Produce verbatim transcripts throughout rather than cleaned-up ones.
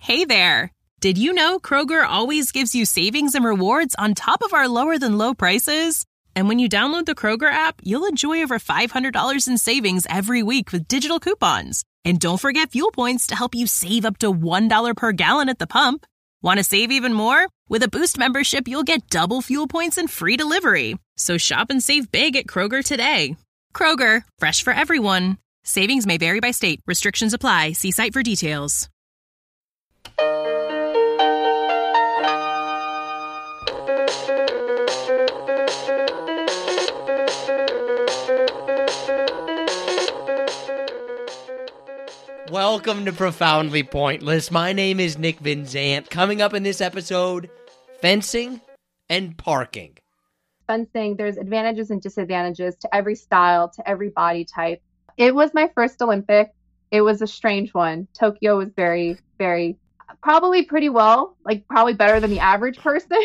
Hey there! Did you know Kroger always gives you savings and rewards on top of our lower-than-low prices? And when you download the Kroger app, you'll enjoy over five hundred dollars in savings every week with digital coupons. And don't forget fuel points to help you save up to one dollar per gallon at the pump. Want to save even more? With a Boost membership, you'll get double fuel points and free delivery. So shop and save big at Kroger today. Kroger, fresh for everyone. Savings may vary by state. Restrictions apply. See site for details. Welcome to Profoundly Pointless. My name is Nick Vinzant. Coming up in this episode, fencing and parking. Fencing, there's advantages and disadvantages to every style, to every body type. It was my first Olympic. It was a strange one. Tokyo was very, very, probably pretty well, like probably better than the average person.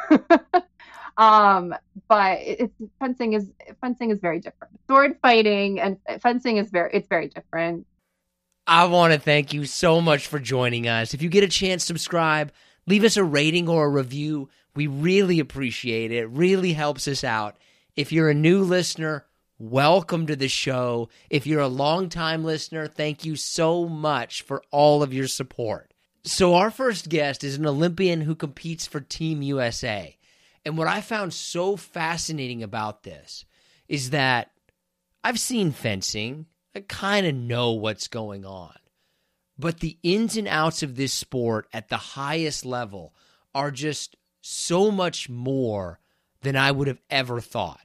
um, but it's fencing is fencing is very different. Sword fighting and fencing is very, it's very different. I want to thank you so much for joining us. If you get a chance, subscribe, leave us a rating or a review. We really appreciate it. It really helps us out. If you're a new listener, welcome to the show. If you're a longtime listener, thank you so much for all of your support. So our first guest is an Olympian who competes for Team U S A. And what I found so fascinating about this is that I've seen fencing. I kind of know what's going on. But the ins and outs of this sport at the highest level are just so much more than I would have ever thought.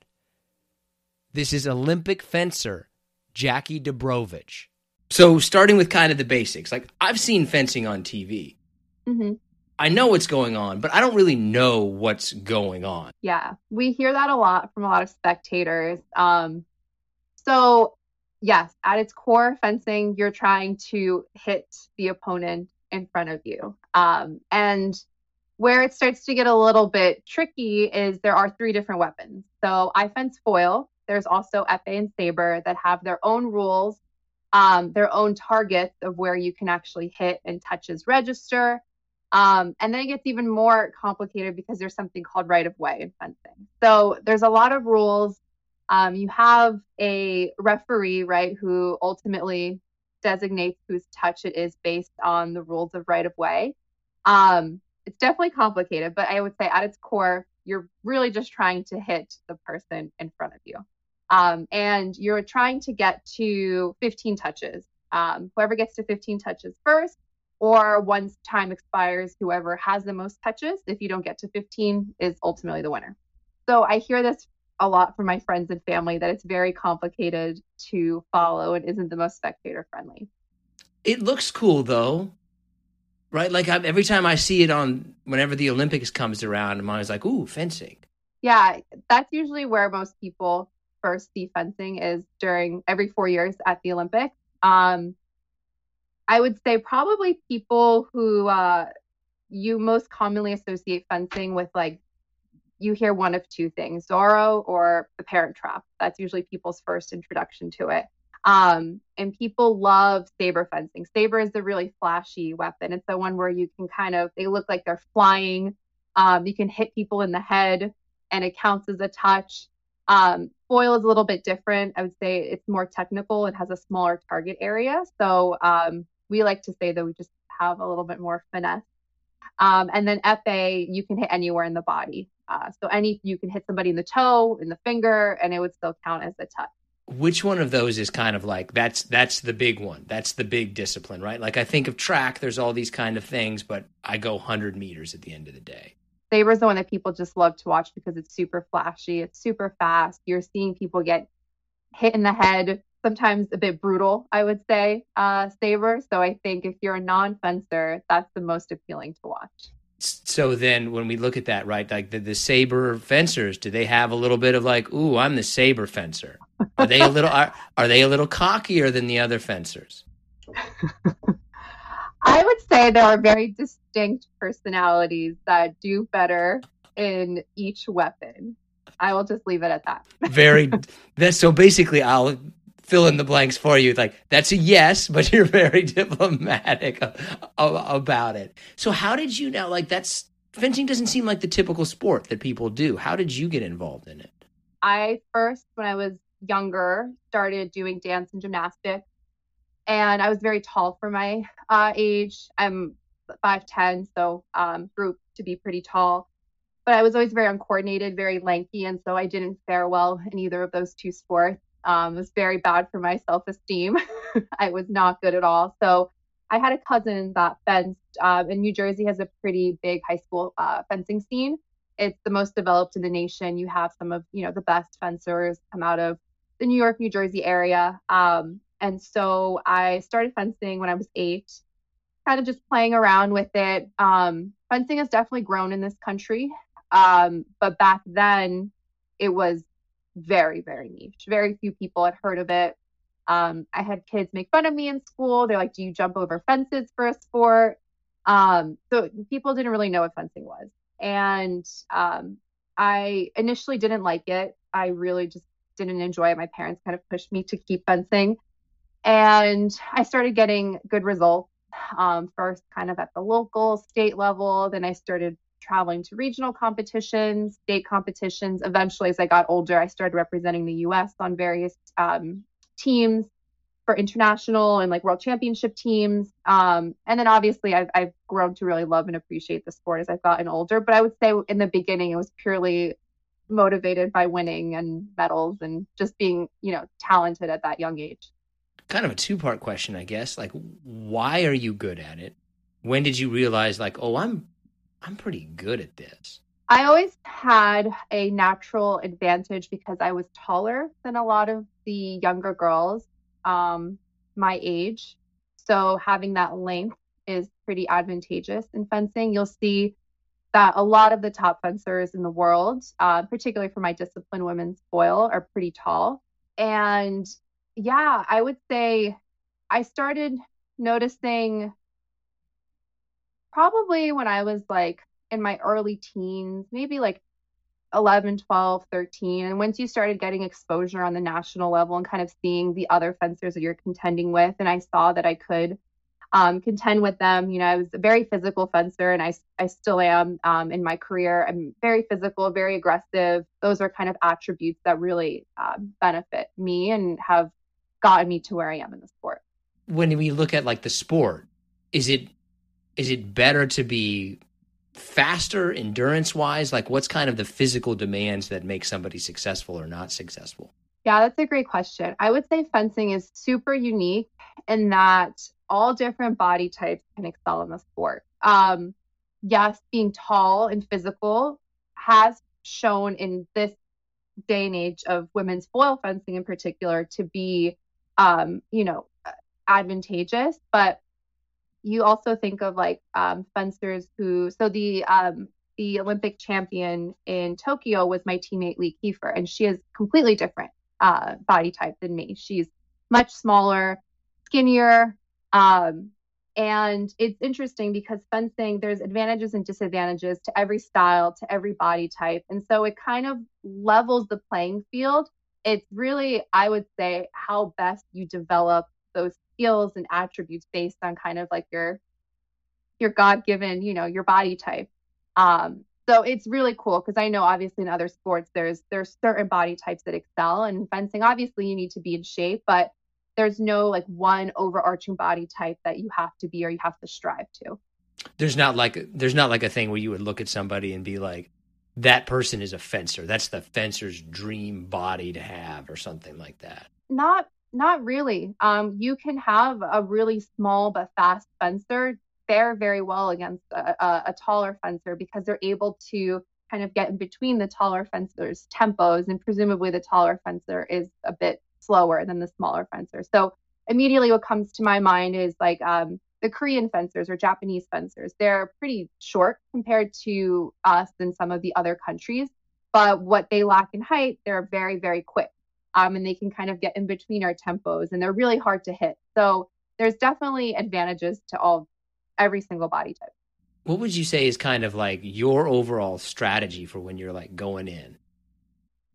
This is Olympic fencer Jackie Dobrovich. So starting with kind of the basics, like I've seen fencing on T V. Mm-hmm. I know what's going on, but I don't really know what's going on. Yeah, we hear that a lot from a lot of spectators. Um, so yes, at its core, fencing, you're trying to hit the opponent in front of you. Um, and where it starts to get a little bit tricky is there are three different weapons. So I fence foil. There's also epee and saber that have their own rules, um, their own targets of where you can actually hit and touches register. Um, and then it gets even more complicated because there's something called right of way in fencing. So there's a lot of rules. Um, you have a referee, right, who ultimately designates whose touch it is based on the rules of right of way. Um, it's definitely complicated, but I would say at its core, you're really just trying to hit the person in front of you. Um, and you're trying to get to fifteen touches. Um, whoever gets to fifteen touches first, or once time expires, whoever has the most touches, if you don't get to fifteen, is ultimately the winner. So I hear this a lot from my friends and family that it's very complicated to follow and isn't the most spectator friendly. It looks cool though, right? Like I, every time I see it on, whenever the Olympics comes around, I'm always like, ooh, fencing. Yeah, that's usually where most people first see fencing is during every four years at the Olympics. Um, I would say probably people who uh, you most commonly associate fencing with, like, you hear one of two things, Zorro or the Parent Trap. That's usually people's first introduction to it. Um, and people love saber fencing. Saber is the really flashy weapon. It's the one where you can kind of, they look like they're flying. Um, you can hit people in the head and it counts as a touch. Um, foil is a little bit different. I would say it's more technical. It has a smaller target area. So um, we like to say that we just have a little bit more finesse. Um, and then epee, you can hit anywhere in the body. Uh, so any you can hit somebody in the toe, in the finger, and it would still count as a touch. Which one of those is kind of like, that's that's the big one. That's the big discipline, right? Like I think of track, there's all these kind of things, but I go one hundred meters at the end of the day. Saber is the one that people just love to watch because it's super flashy. It's super fast. You're seeing people get hit in the head, sometimes a bit brutal, I would say, uh, saber. So I think if you're a non-fencer, that's the most appealing to watch. So then when we look at that, right, like the, the saber fencers, do they have a little bit of like, ooh, I'm the saber fencer? Are they a little are, are they a little cockier than the other fencers? I would say there are very distinct personalities that do better in each weapon. I will just leave it at that. Very. That's so basically, I'll fill in the blanks for you. Like, that's a yes, but you're very diplomatic a- a- about it. So how did you now, like, that's, fencing doesn't seem like the typical sport that people do. How did you get involved in it? I first, when I was younger, started doing dance and gymnastics. And I was very tall for my uh, age. I'm five ten, so um, grew to be pretty tall. But I was always very uncoordinated, very lanky, and so I didn't fare well in either of those two sports. Um, it was very bad for my self-esteem. I was not good at all. So I had a cousin that fenced, um, and New Jersey has a pretty big high school uh, fencing scene. It's the most developed in the nation. You have some of, you know, the best fencers come out of the New York, New Jersey area. Um, and so I started fencing when I was eight, kind of just playing around with it. Um, fencing has definitely grown in this country. Um, but back then it was very, very niche. Very few people had heard of it. Um, I had kids make fun of me in school. They're like, do you jump over fences for a sport? Um, so people didn't really know what fencing was. And um, I initially didn't like it. I really just didn't enjoy it. My parents kind of pushed me to keep fencing. And I started getting good results, um, first kind of at the local, state level. Then I started traveling to regional competitions, state competitions. Eventually, as I got older, I started representing the U S on various um, teams for international and like world championship teams. Um, and then obviously I've, I've grown to really love and appreciate the sport as I've gotten older. But I would say in the beginning, it was purely motivated by winning and medals and just being, you know, talented at that young age. Kind of a two-part question, I guess. Like, why are you good at it? When did you realize, like, oh, I'm I'm pretty good at this? I always had a natural advantage because I was taller than a lot of the younger girls um, my age. So having that length is pretty advantageous in fencing. You'll see that a lot of the top fencers in the world, uh, particularly for my discipline, women's foil, are pretty tall. And yeah, I would say I started noticing probably when I was like in my early teens, maybe like eleven, twelve, thirteen. And once you started getting exposure on the national level and kind of seeing the other fencers that you're contending with, and I saw that I could um, contend with them. You know, I was a very physical fencer, and I, I still am um, in my career. I'm very physical, very aggressive. Those are kind of attributes that really uh, benefit me and have gotten me to where I am in the sport. When we look at like the sport, is it is it better to be faster endurance wise? Like, what's kind of the physical demands that make somebody successful or not successful? Yeah, that's a great question. I would say fencing is super unique in that all different body types can excel in the sport. Um, yes, being tall and physical has shown in this day and age of women's foil fencing in particular to be, um, you know, advantageous. But you also think of like um, fencers who, so the um, the Olympic champion in Tokyo was my teammate Lee Kiefer, and she is completely different uh, body type than me. She's much smaller, skinnier, um, and it's interesting because fencing, there's advantages and disadvantages to every style, to every body type, and so it kind of levels the playing field. It's really, I would say, how best you develop those skills and attributes based on kind of like your your God-given, you know, your body type. Um, so it's really cool because I know obviously in other sports there's there's certain body types that excel, and in fencing obviously you need to be in shape, but there's no like one overarching body type that you have to be or you have to strive to. There's not like there's not like a thing where you would look at somebody and be like, that person is a fencer. That's the fencer's dream body to have, or something like that. Not Not really. Um, you can have a really small but fast fencer fare very well against a, a, a taller fencer because they're able to kind of get in between the taller fencer's tempos, and presumably the taller fencer is a bit slower than the smaller fencer. So immediately what comes to my mind is like um, the Korean fencers or Japanese fencers. They're pretty short compared to us and some of the other countries, but what they lack in height, they're very, very quick. Um, and they can kind of get in between our tempos, and they're really hard to hit. So there's definitely advantages to all, every single body type. What would you say is kind of like your overall strategy for when you're like going in?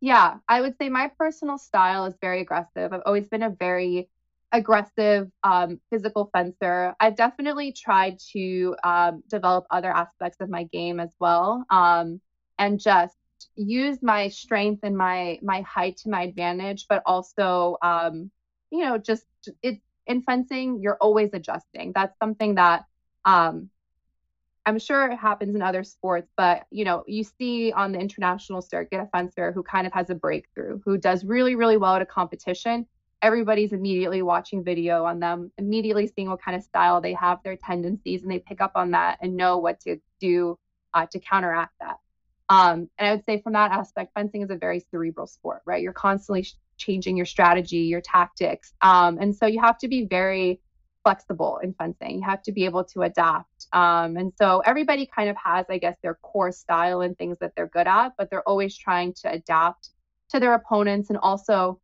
Yeah, I would say my personal style is very aggressive. I've always been a very aggressive um, physical fencer. I've definitely tried to um, develop other aspects of my game as well, um, and just use my strength and my my height to my advantage, but also, um, you know, just it in fencing, you're always adjusting. That's something that um, I'm sure it happens in other sports, but you know, you see on the international circuit a fencer who kind of has a breakthrough, who does really, really well at a competition. Everybody's immediately watching video on them, immediately seeing what kind of style they have, their tendencies, and they pick up on that and know what to do uh, to counteract that. Um, and I would say from that aspect, fencing is a very cerebral sport, right? You're constantly sh- changing your strategy, your tactics. Um, and so you have to be very flexible in fencing. You have to be able to adapt. Um, and so everybody kind of has, I guess, their core style and things that they're good at, but they're always trying to adapt to their opponents and also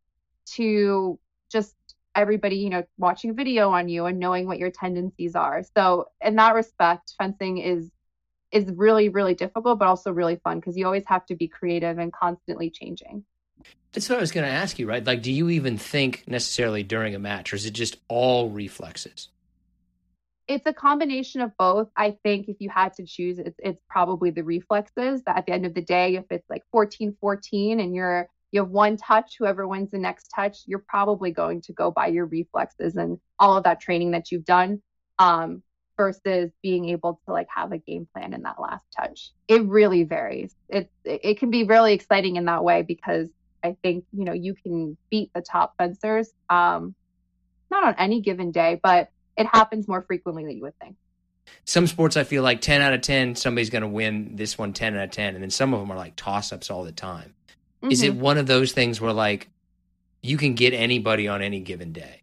to just everybody, you know, watching video on you and knowing what your tendencies are. So in that respect, fencing is is really, really difficult, but also really fun because you always have to be creative and constantly changing. That's what I was going to ask you, right? Like, do you even think necessarily during a match, or is it just all reflexes? It's a combination of both. I think if you had to choose, it's it's probably the reflexes that at the end of the day, if it's like fourteen fourteen and you're you have one touch, whoever wins the next touch, you're probably going to go by your reflexes and all of that training that you've done, um, versus being able to like have a game plan in that last touch. It really varies. It it can be really exciting in that way because I think, you know, you can beat the top fencers, um, not on any given day, but it happens more frequently than you would think. Some sports, I feel like ten out of ten, somebody's going to win this one ten out of ten. And then some of them are like toss-ups all the time. Mm-hmm. Is it one of those things where like you can get anybody on any given day?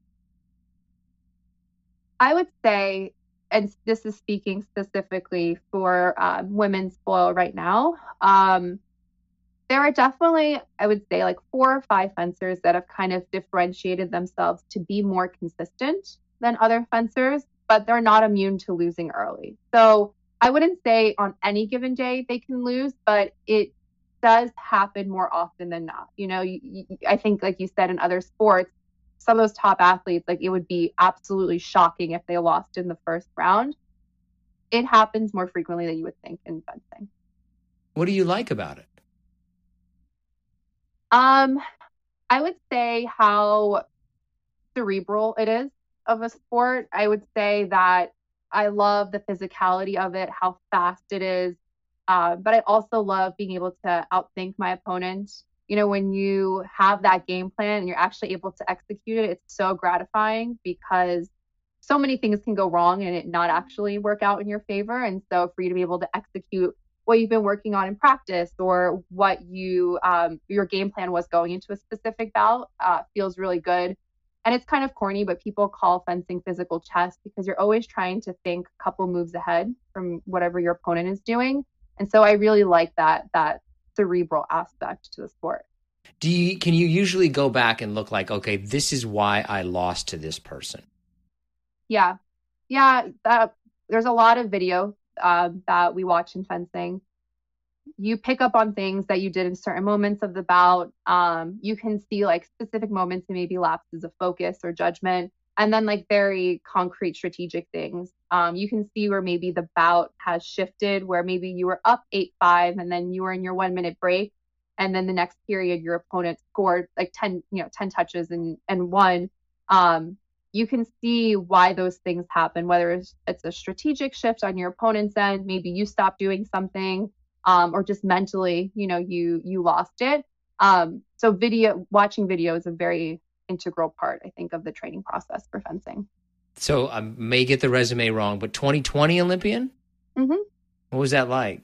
I would say, and this is speaking specifically for um, women's foil right now, um, there are definitely, I would say, like four or five fencers that have kind of differentiated themselves to be more consistent than other fencers, but they're not immune to losing early. So I wouldn't say on any given day they can lose, but it does happen more often than not. You know, you, you, I think, like you said, in other sports, some of those top athletes, like it would be absolutely shocking if they lost in the first round. It happens more frequently than you would think in fencing. What do you like about it? Um, I would say how cerebral it is of a sport. I would say that I love the physicality of it, how fast it is. Uh, but I also love being able to outthink my opponent. You know, when you have that game plan and you're actually able to execute it, it's so gratifying because so many things can go wrong and it not actually work out in your favor. And so for you to be able to execute what you've been working on in practice or what you um, your game plan was going into a specific bout uh, feels really good. And it's kind of corny, but people call fencing physical chess because you're always trying to think a couple moves ahead from whatever your opponent is doing. And so I really like that that cerebral aspect to the sport. Do you can you usually go back and look like, okay, this is why I lost to this person? Yeah. Yeah. That, there's a lot of video uh, that we watch in fencing. You pick up on things that you did in certain moments of the bout. Um, you can see like specific moments and maybe lapses of focus or judgment, and then like very concrete strategic things. Um, you can see where maybe the bout has shifted, where maybe you were up eight five and then you were in your one minute break, and then the next period your opponent scored like ten, you know, ten touches and and won. Um, you can see why those things happen, whether it's, it's a strategic shift on your opponent's end, maybe you stop doing something. Um, or just mentally, you know, you you lost it. Um, so video, watching video is a very integral part, I think, of the training process for fencing. So I may get the resume wrong, but twenty twenty Olympian? Mm-hmm. What was that like?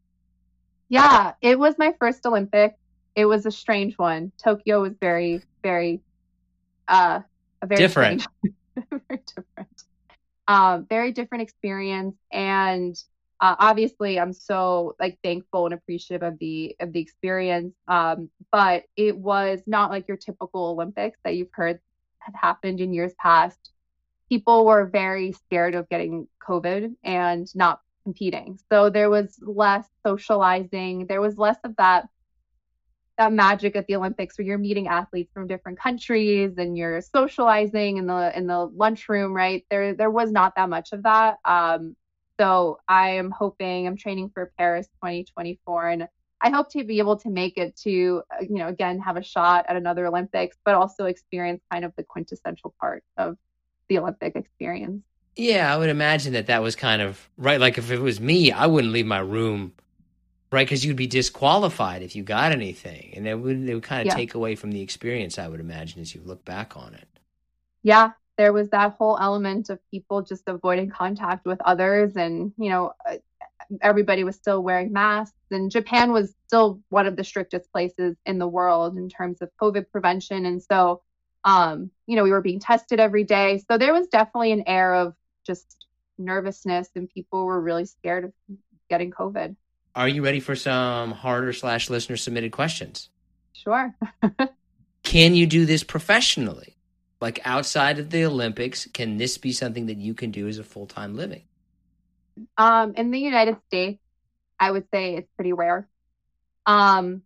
Yeah, it was my first Olympic. It was a strange one. Tokyo was very, very, uh, a very different, very different, um, very different experience. And Uh, obviously, I'm so like thankful and appreciative of the of the experience, um, but it was not like your typical Olympics that you've heard had happened in years past. People were very scared of getting COVID and not competing, so there was less socializing. There was less of that that magic at the Olympics where you're meeting athletes from different countries and you're socializing in the in the lunchroom, right? There there was not that much of that. Um, so I am hoping, I'm training for Paris twenty twenty-four, and I hope to be able to make it to, uh, you know, again, have a shot at another Olympics, but also experience kind of the quintessential part of the Olympic experience. Yeah, I would imagine that that was kind of right. Like if it was me, I wouldn't leave my room, right? Because you'd be disqualified if you got anything, and it would it would kind of Yeah. take away from the experience, I would imagine, as you look back on it. Yeah, there was that whole element of people just avoiding contact with others, and you know, uh, everybody was still wearing masks, and Japan was still one of the strictest places in the world in terms of COVID prevention, and so um, you know, we were being tested every day, so there was definitely an air of just nervousness, and people were really scared of getting COVID. Are you ready for some harder slash listener submitted questions? Sure. Can you do this professionally? Like outside of the Olympics, can this be something that you can do as a full-time living? Um, in the United States, I would say it's pretty rare. Um,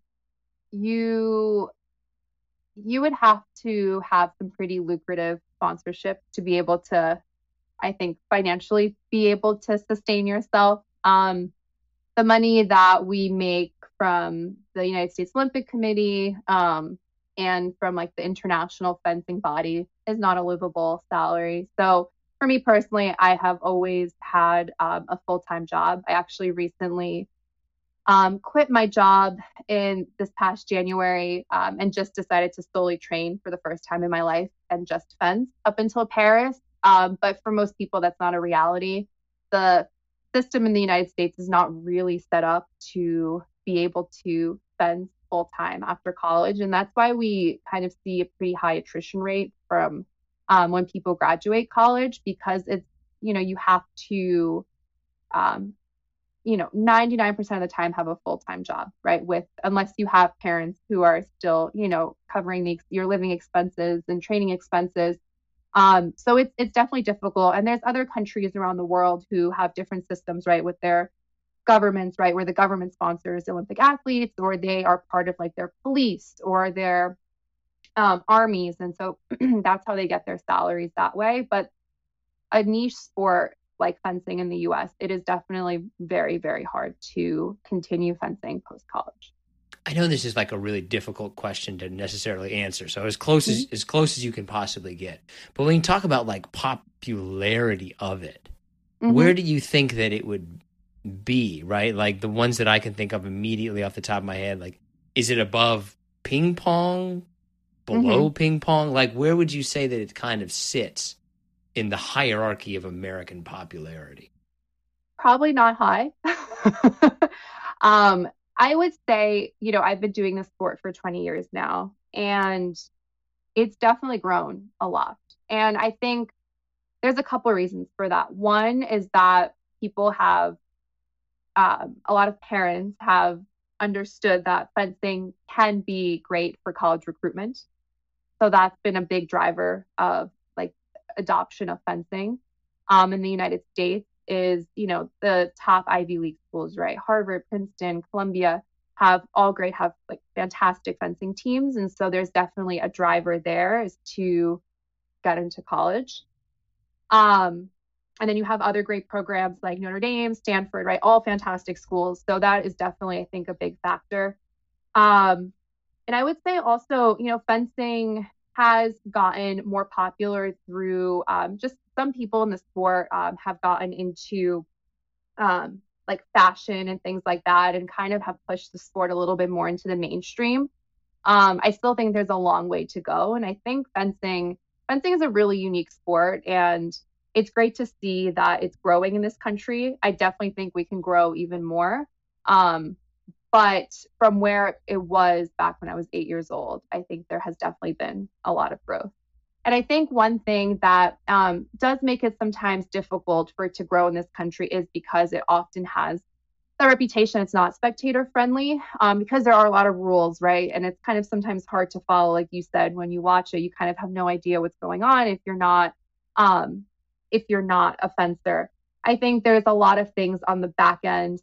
you you would have to have some pretty lucrative sponsorship to be able to, I think, financially be able to sustain yourself. Um, the money that we make from the United States Olympic Committee, um, and from like the international fencing body is not a livable salary. So for me personally, I have always had um, a full-time job. I actually recently um, quit my job in this past January, um, and just decided to solely train for the first time in my life and just fence up until Paris. Um, but for most people, that's not a reality. The system in the United States is not really set up to be able to fence full time after college. And that's why we kind of see a pretty high attrition rate from um, when people graduate college, because it's, you know, you have to, um, you know, ninety-nine percent of the time have a full-time job, right? With, unless you have parents who are still, you know, covering the, your living expenses and training expenses. Um, so it's, it's definitely difficult. And there's other countries around the world who have different systems, right? With their governments, right? Where the government sponsors Olympic athletes, or they are part of like their police or their um, armies. And so that's how they get their salaries that way. But a niche sport like fencing in the U S, it is definitely very, very hard to continue fencing post-college. I know this is like a really difficult question to necessarily answer. So as close as Mm-hmm. as close as you can possibly get. But when you talk about like popularity of it, Mm-hmm. where do you think that it would be, right? Like the ones that I can think of immediately off the top of my head, like is it above ping pong, below Mm-hmm. ping pong? Like where would you say that it kind of sits in the hierarchy of American popularity? Probably not high. um, I would say, you know, I've been doing this sport for twenty years now, and it's definitely grown a lot. And I think there's a couple of reasons for that. One is that people have, um, a lot of parents have understood that fencing can be great for college recruitment. So that's been a big driver of like adoption of fencing um, in the United States. Is, you know, the top Ivy League schools, right? Harvard, Princeton, Columbia have all great, have like fantastic fencing teams. And so there's definitely a driver there is to get into college. Um, and then you have other great programs like Notre Dame, Stanford, right? All fantastic schools. So that is definitely, I think, a big factor. Um, and I would say also, you know, fencing has gotten more popular through um, just some people in the sport um, have gotten into um, like fashion and things like that, and kind of have pushed the sport a little bit more into the mainstream. Um, I still think there's a long way to go. And I think fencing, fencing is a really unique sport, and it's great to see that it's growing in this country. I definitely think we can grow even more. Um, but from where it was back when I was eight years old, I think there has definitely been a lot of growth. And I think one thing that um, does make it sometimes difficult for it to grow in this country is because it often has the reputation it's not spectator friendly, um, because there are a lot of rules, right? And it's kind of sometimes hard to follow. Like you said, when you watch it, you kind of have no idea what's going on if you're not um, if you're not a fencer. I think there's a lot of things on the back end that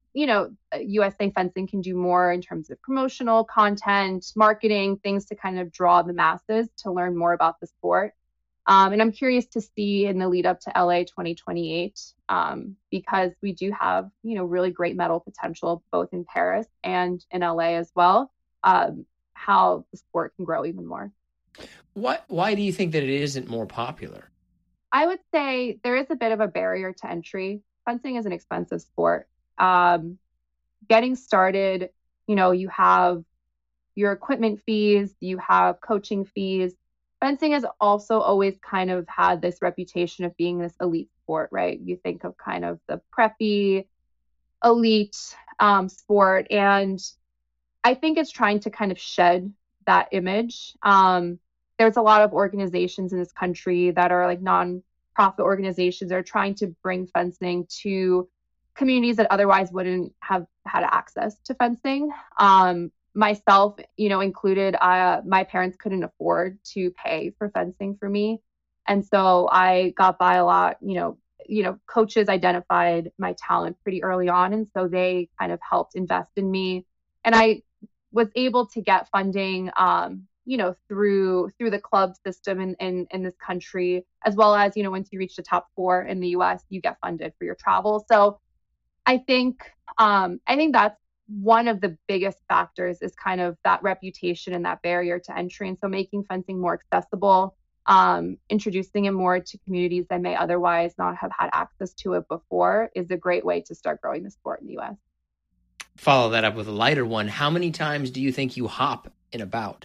you know, U S A Fencing can do more in terms of promotional content, marketing, things to kind of draw the masses to learn more about the sport. Um, and I'm curious to see in the lead up to L A twenty twenty-eight, um, because we do have, you know, really great medal potential both in Paris and in L A as well, um, how the sport can grow even more. What, why do you think that it isn't more popular? I would say there is a bit of a barrier to entry. Fencing is an expensive sport. Um, getting started, you know, you have your equipment fees, you have coaching fees. Fencing has also always kind of had this reputation of being this elite sport, right? You think of kind of the preppy, elite um, sport. And I think it's trying to kind of shed that image. Um, there's a lot of organizations in this country that are like non-profit organizations that are trying to bring fencing to communities that otherwise wouldn't have had access to fencing. Um, myself, you know, included, uh, my parents couldn't afford to pay for fencing for me. And so I got by a lot, you know, you know, coaches identified my talent pretty early on. And so they kind of helped invest in me. And I was able to get funding, um, you know, through through the club system in, in in this country, as well as, you know, once you reach the top four in the U S, you get funded for your travel. So I think um, I think that's one of the biggest factors is kind of that reputation and that barrier to entry. And so making fencing more accessible, um, introducing it more to communities that may otherwise not have had access to it before is a great way to start growing the sport in the U S. Follow that up with a lighter one. How many times do you think you hop in a bout?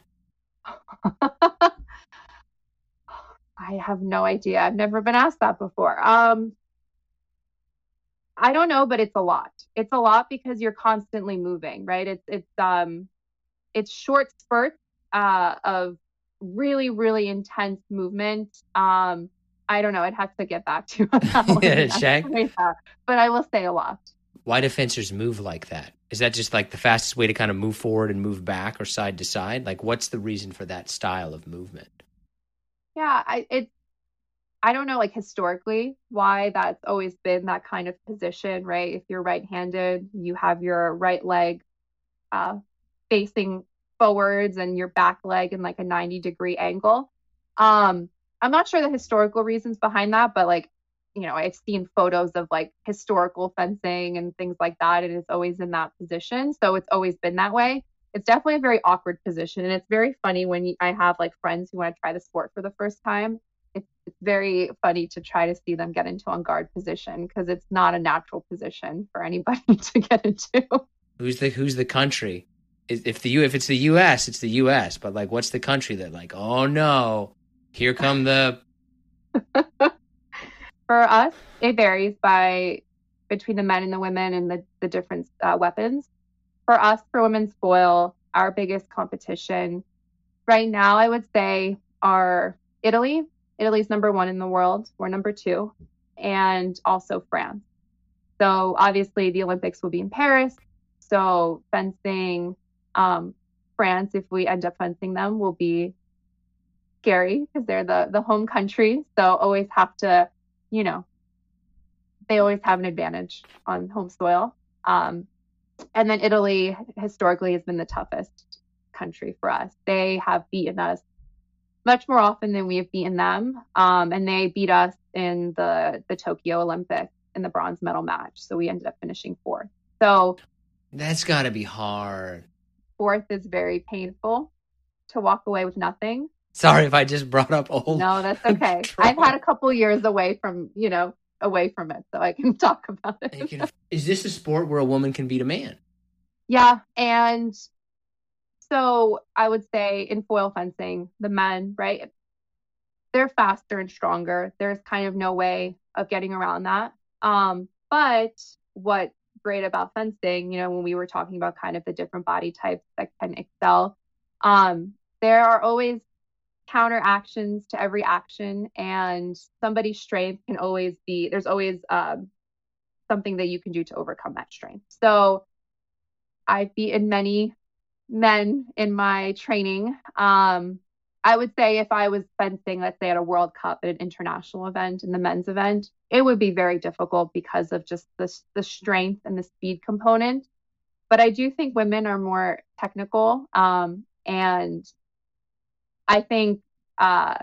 I have no idea. I've never been asked that before. Um, I don't know, but it's a lot. It's a lot because you're constantly moving, right? It's it's um it's short spurts uh of really, really intense movement. Um, I don't know. I'd have to get back to you on that one. Yeah, check. But I will say a lot. Why do fencers move like that? Is that just like the fastest way to kind of move forward and move back or side to side? Like, what's the reason for that style of movement? Yeah, I it's I don't know, like historically, why that's always been that kind of position, right? If you're right-handed, you have your right leg uh, facing forwards and your back leg in like a ninety degree angle. Um, I'm not sure the historical reasons behind that, but like, you know, I've seen photos of like historical fencing and things like that, and it's always in that position. So it's always been that way. It's definitely a very awkward position. And it's very funny when you, I have like friends who want to try the sport for the first time. It's, it's very funny to try to see them get into on guard position because it's not a natural position for anybody to get into. Who's the who's the country? If the U if it's the U S, it's the U S. But like, what's the country that like, oh no, here come the. For us, it varies by between the men and the women and the the different uh, weapons. For us, for women's foil, our biggest competition right now, I would say, are Italy. Italy's number one in the world. We're number two, and also France. So obviously, the Olympics will be in Paris. So fencing, um, France, if we end up fencing them, will be scary because they're the the home country. So always have to, you know, they always have an advantage on home soil. Um, and then Italy historically has been the toughest country for us. They have beaten us much more often than we have beaten them. Um, and they beat us in the, the Tokyo Olympics in the bronze medal match. So we ended up finishing fourth. So that's got to be hard. Fourth is very painful to walk away with nothing. Sorry if I just brought up old. No, that's okay. I've had a couple years away from, you know, away from it, so I can talk about it. Can, is this a sport where a woman can beat a man? Yeah, and so I would say in foil fencing, the men, right, they're faster and stronger. There's kind of no way of getting around that. Um, but what's great about fencing, you know, when we were talking about kind of the different body types that can excel, um, there are always counter actions to every action, and somebody's strength can always be, there's always um, something that you can do to overcome that strength. So I've beaten many men in my training. Um, I would say if I was fencing, let's say at a World Cup at an international event in the men's event, it would be very difficult because of just the, the strength and the speed component. But I do think women are more technical. Um, and I think uh,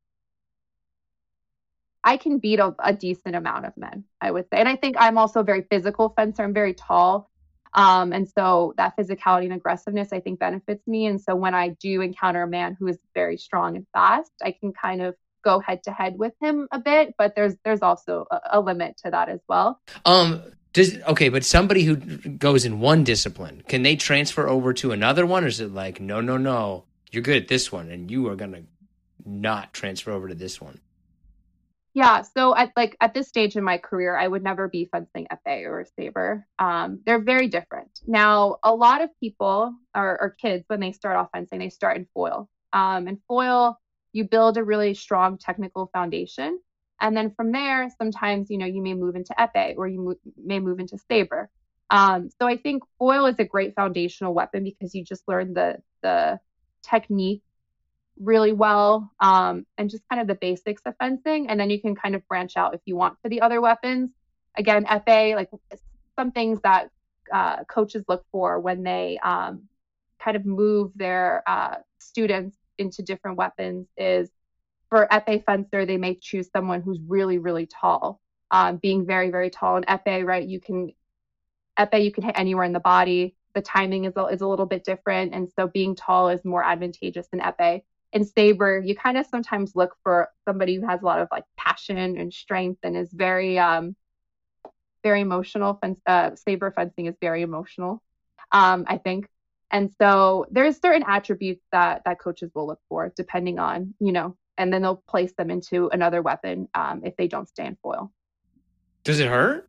I can beat a, a decent amount of men, I would say. And I think I'm also a very physical fencer. I'm very tall. Um, and so that physicality and aggressiveness, I think, benefits me. And so when I do encounter a man who is very strong and fast, I can kind of go head to head with him a bit. But there's there's also a, a limit to that as well. Um, does okay, but somebody who goes in one discipline, can they transfer over to another one, or is it like, no, no, no, you're good at this one, and you are gonna not transfer over to this one? Yeah, so at like at this stage in my career, I would never be fencing épée or saber. Um, they're very different. Now, a lot of people or, or kids, when they start off fencing, they start in foil. Um, and foil, you build a really strong technical foundation, and then from there, sometimes you know you may move into épée or you mo- may move into saber. Um, so I think foil is a great foundational weapon because you just learn the the technique really well, um, and just kind of the basics of fencing. And then you can kind of branch out if you want for the other weapons. Again, épée, like some things that uh, coaches look for when they um, kind of move their uh, students into different weapons is for épée fencer, they may choose someone who's really, really tall, um, being very, very tall. In épée, right, you can, épée, you can hit anywhere in the body. The timing is a, is a little bit different. And so being tall is more advantageous in épée. In saber, you kind of sometimes look for somebody who has a lot of like passion and strength and is very, um, very emotional. Fence, uh, saber fencing is very emotional, um, I think. And so there's certain attributes that that coaches will look for depending on, you know, and then they'll place them into another weapon um, if they don't stay in foil. Does it hurt?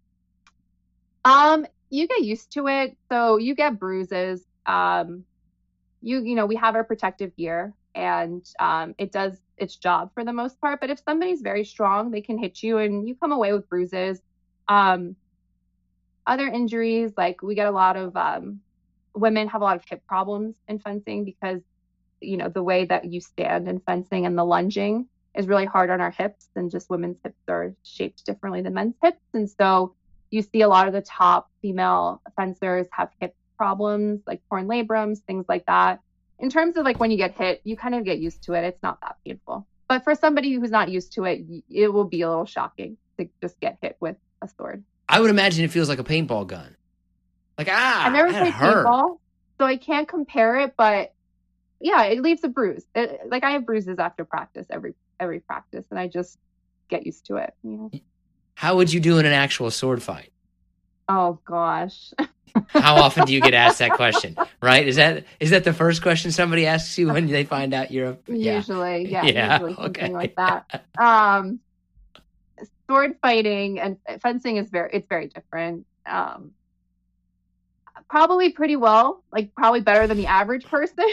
Um, you get used to it. So you get bruises. Um, you, you know, we have our protective gear. And um, it does its job for the most part. But if somebody's very strong, they can hit you and you come away with bruises. Um, other injuries, like we get a lot of um, women have a lot of hip problems in fencing because, you know, the way that you stand in fencing and the lunging is really hard on our hips, and just women's hips are shaped differently than men's hips. And so you see a lot of the top female fencers have hip problems, like torn labrums, things like that. In terms of like when you get hit, you kind of get used to it. It's not that painful. But for somebody who's not used to it, it will be a little shocking to just get hit with a sword. I would imagine it feels like a paintball gun. Like, ah, I've never that played hurt. paintball, so I can't compare it. But yeah, it leaves a bruise. It, like I have bruises after practice, every every practice, and I just get used to it. You know? How would you do in an actual sword fight? Oh gosh. How often do you get asked that question? Right? Is that is that the first question somebody asks you when they find out you're a yeah. Usually, yeah, yeah usually something okay. like that. Um, sword fighting and fencing is very it's very different. Um, probably pretty well, like probably better than the average person.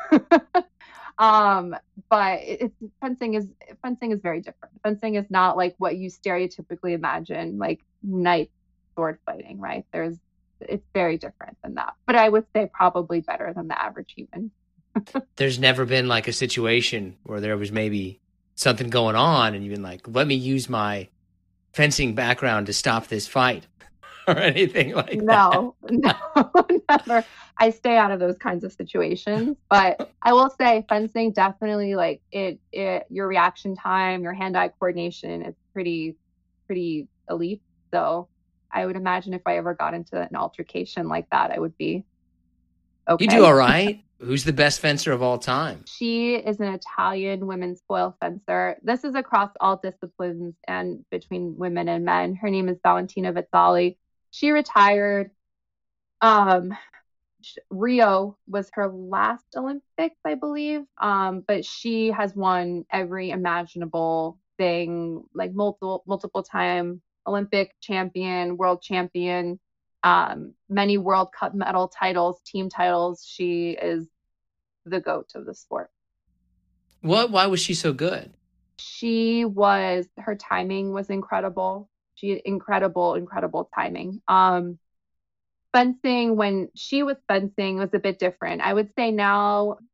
um, but it's fencing is fencing is very different. Fencing is not like what you stereotypically imagine, like knight sword fighting, right? There's it's very different than that. But I would say probably better than the average human. There's never been like a situation where there was maybe something going on and you've been like, let me use my fencing background to stop this fight or anything like no, that. No, never. I stay out of those kinds of situations. But I will say fencing definitely like it, it your reaction time, your hand-eye coordination is pretty, pretty elite. So I would imagine if I ever got into an altercation like that, I would be okay. You do all right. Who's the best fencer of all time? She is an Italian women's foil fencer. This is across all disciplines and between women and men. Her name is Valentina Vizzali. She retired. Um, Rio was her last Olympics, I believe. Um, but she has won every imaginable thing, like multiple, multiple time Olympic champion, world champion, um, many World Cup medal titles, team titles. She is the GOAT of the sport. What? Why was she so good? She was, her timing was incredible. She had incredible, incredible timing. Um, fencing, when she was fencing, was a bit different. I would say now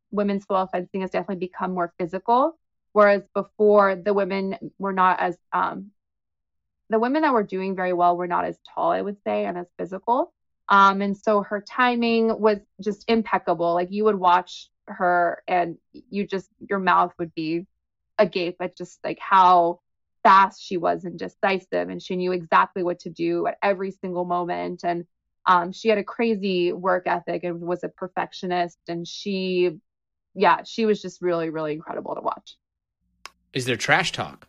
women's floor fencing has definitely become more physical, whereas before the women were not as, um, the women that were doing very well were not as tall, I would say, and as physical. Um, and so her timing was just impeccable. Like you would watch her and you just, your mouth would be agape at just like how fast she was and decisive, and she knew exactly what to do at every single moment. And um, she had a crazy work ethic and was a perfectionist, and she, yeah, she was just really, really incredible to watch. Is there trash talk?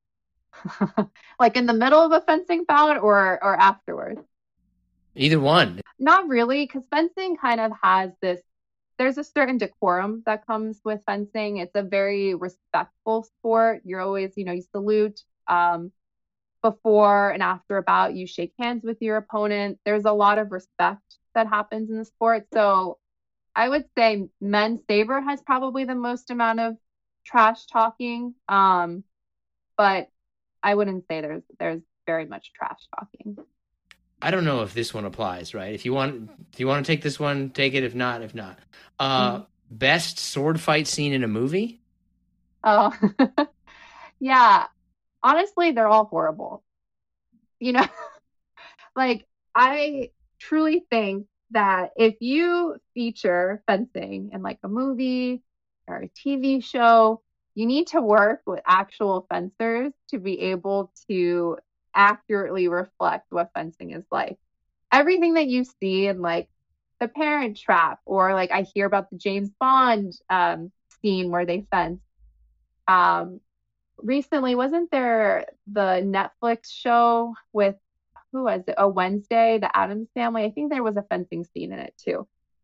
Like in the middle of a fencing bout or or afterwards? Either one. Not really, because fencing kind of has this, there's a certain decorum that comes with fencing. It's a very respectful sport. You're always, you know, you salute um, before and after a bout, you shake hands with your opponent. There's a lot of respect that happens in the sport. So I would say men's saber has probably the most amount of trash talking. Um, but I wouldn't say there's there's very much trash talking. I don't know if this one applies, right? If you want, if you want to take this one, take it. If not, if not. Uh, mm-hmm. Best sword fight scene in a movie? Oh, yeah. Honestly, they're all horrible. You know, like I truly think that if you feature fencing in like a movie or a T V show, you need to work with actual fencers to be able to accurately reflect what fencing is like. Everything that you see in like The Parent Trap, or like I hear about the James Bond um, scene where they fence. Um, recently, wasn't there the Netflix show with, who was it? A Wednesday, the Addams Family. I think there was a fencing scene in it too.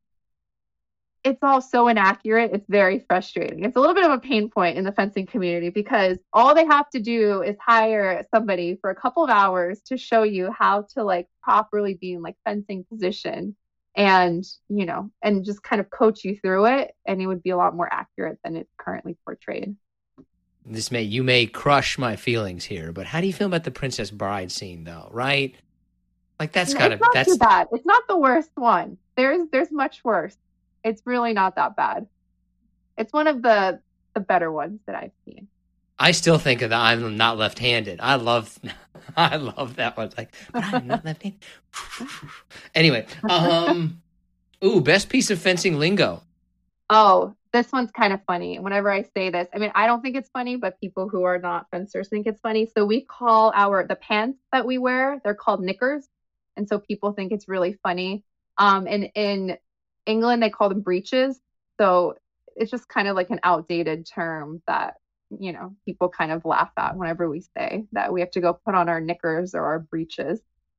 It's all so inaccurate. It's very frustrating. It's a little bit of a pain point in the fencing community because all they have to do is hire somebody for a couple of hours to show you how to like properly be in like fencing position and, you know, and just kind of coach you through it. And it would be a lot more accurate than it's currently portrayed. This may, you may crush my feelings here, but how do you feel about the Princess Bride scene though? Right? Like that's gotta, it's not that's too bad. It's not the worst one. There's, there's much worse. It's really not that bad. It's one of the the better ones that I've seen. I still think of the I'm not left-handed. I love I love that one. Like, but I'm not left-handed. Anyway, um ooh, best piece of fencing lingo. Oh, this one's kind of funny. Whenever I say this, I mean, I don't think it's funny, but people who are not fencers think it's funny. So we call our the pants that we wear, they're called knickers. And so people think it's really funny. Um and in England, they call them breeches. So it's just kind of like an outdated term that, you know, people kind of laugh at whenever we say that we have to go put on our knickers or our breeches.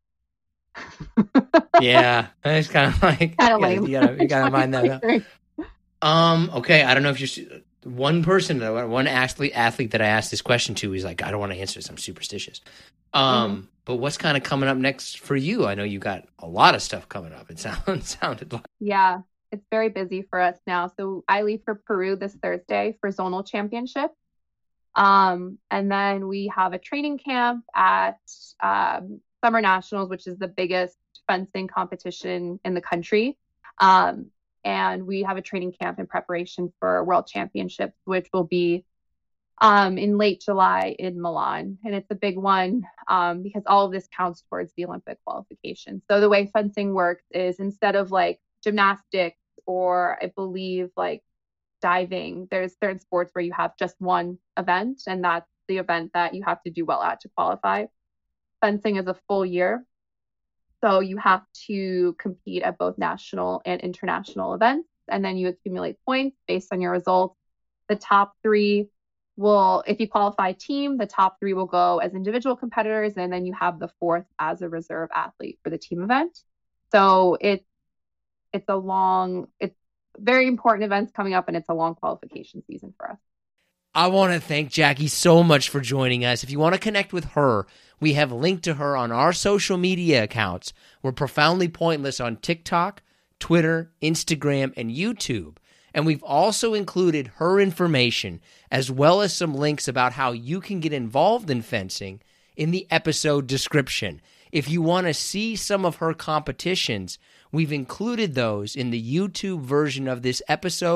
Yeah, it's kind of like, kind of lame. You gotta, you gotta mind that up. Um, okay, I don't know if you're one person, one athlete, athlete that I asked this question to, he's like, I don't want to answer this. I'm superstitious. Um, mm-hmm. But what's kind of coming up next for you? I know you got a lot of stuff coming up. It sound, sounded like. Yeah, it's very busy for us now. So I leave for Peru this Thursday for zonal championship. Um, and then we have a training camp at um, Summer Nationals, which is the biggest fencing competition in the country. Um, and we have a training camp in preparation for World Championships, which will be um, in late July in Milan. And it's a big one um, because all of this counts towards the Olympic qualification. So the way fencing works is instead of like gymnastics or I believe like diving, there's certain sports where you have just one event and that's the event that you have to do well at to qualify. Fencing is a full year. So you have to compete at both national and international events, and then you accumulate points based on your results. The top three will, if you qualify team, the top three will go as individual competitors, and then you have the fourth as a reserve athlete for the team event. So it's it's a long, it's very important events coming up, and it's a long qualification season for us. I want to thank Jackie so much for joining us. If you want to connect with her, we have linked to her on our social media accounts. We're Profoundly Pointless on TikTok, Twitter, Instagram, and YouTube. And we've also included her information as well as some links about how you can get involved in fencing in the episode description. If you want to see some of her competitions, we've included those in the YouTube version of this episode,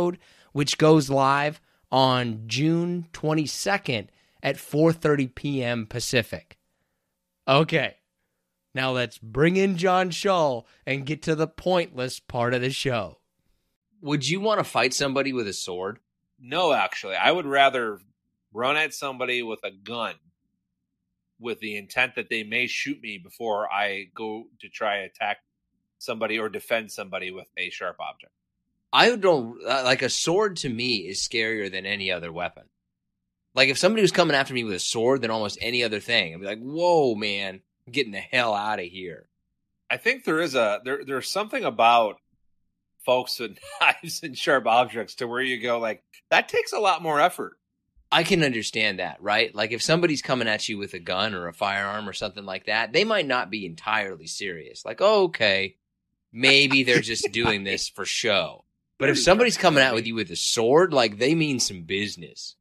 which goes live on June twenty-second at four thirty p.m. Pacific. Okay, now let's bring in John Shull and get to the pointless part of the show. Would you want to fight somebody with a sword? No, actually. I would rather run at somebody with a gun with the intent that they may shoot me before I go to try attack somebody or defend somebody with a sharp object. I don't, uh, like, a sword to me is scarier than any other weapon. Like, if somebody was coming after me with a sword than almost any other thing, I'd be like, whoa, man, I'm getting the hell out of here. I think there is a, there, there's something about folks with knives and sharp objects to where you go, like, that takes a lot more effort. I can understand that, right? Like, if somebody's coming at you with a gun or a firearm or something like that, they might not be entirely serious. Like, oh, okay, maybe they're just doing this for show. But if somebody's coming out with you with a sword, like, they mean some business.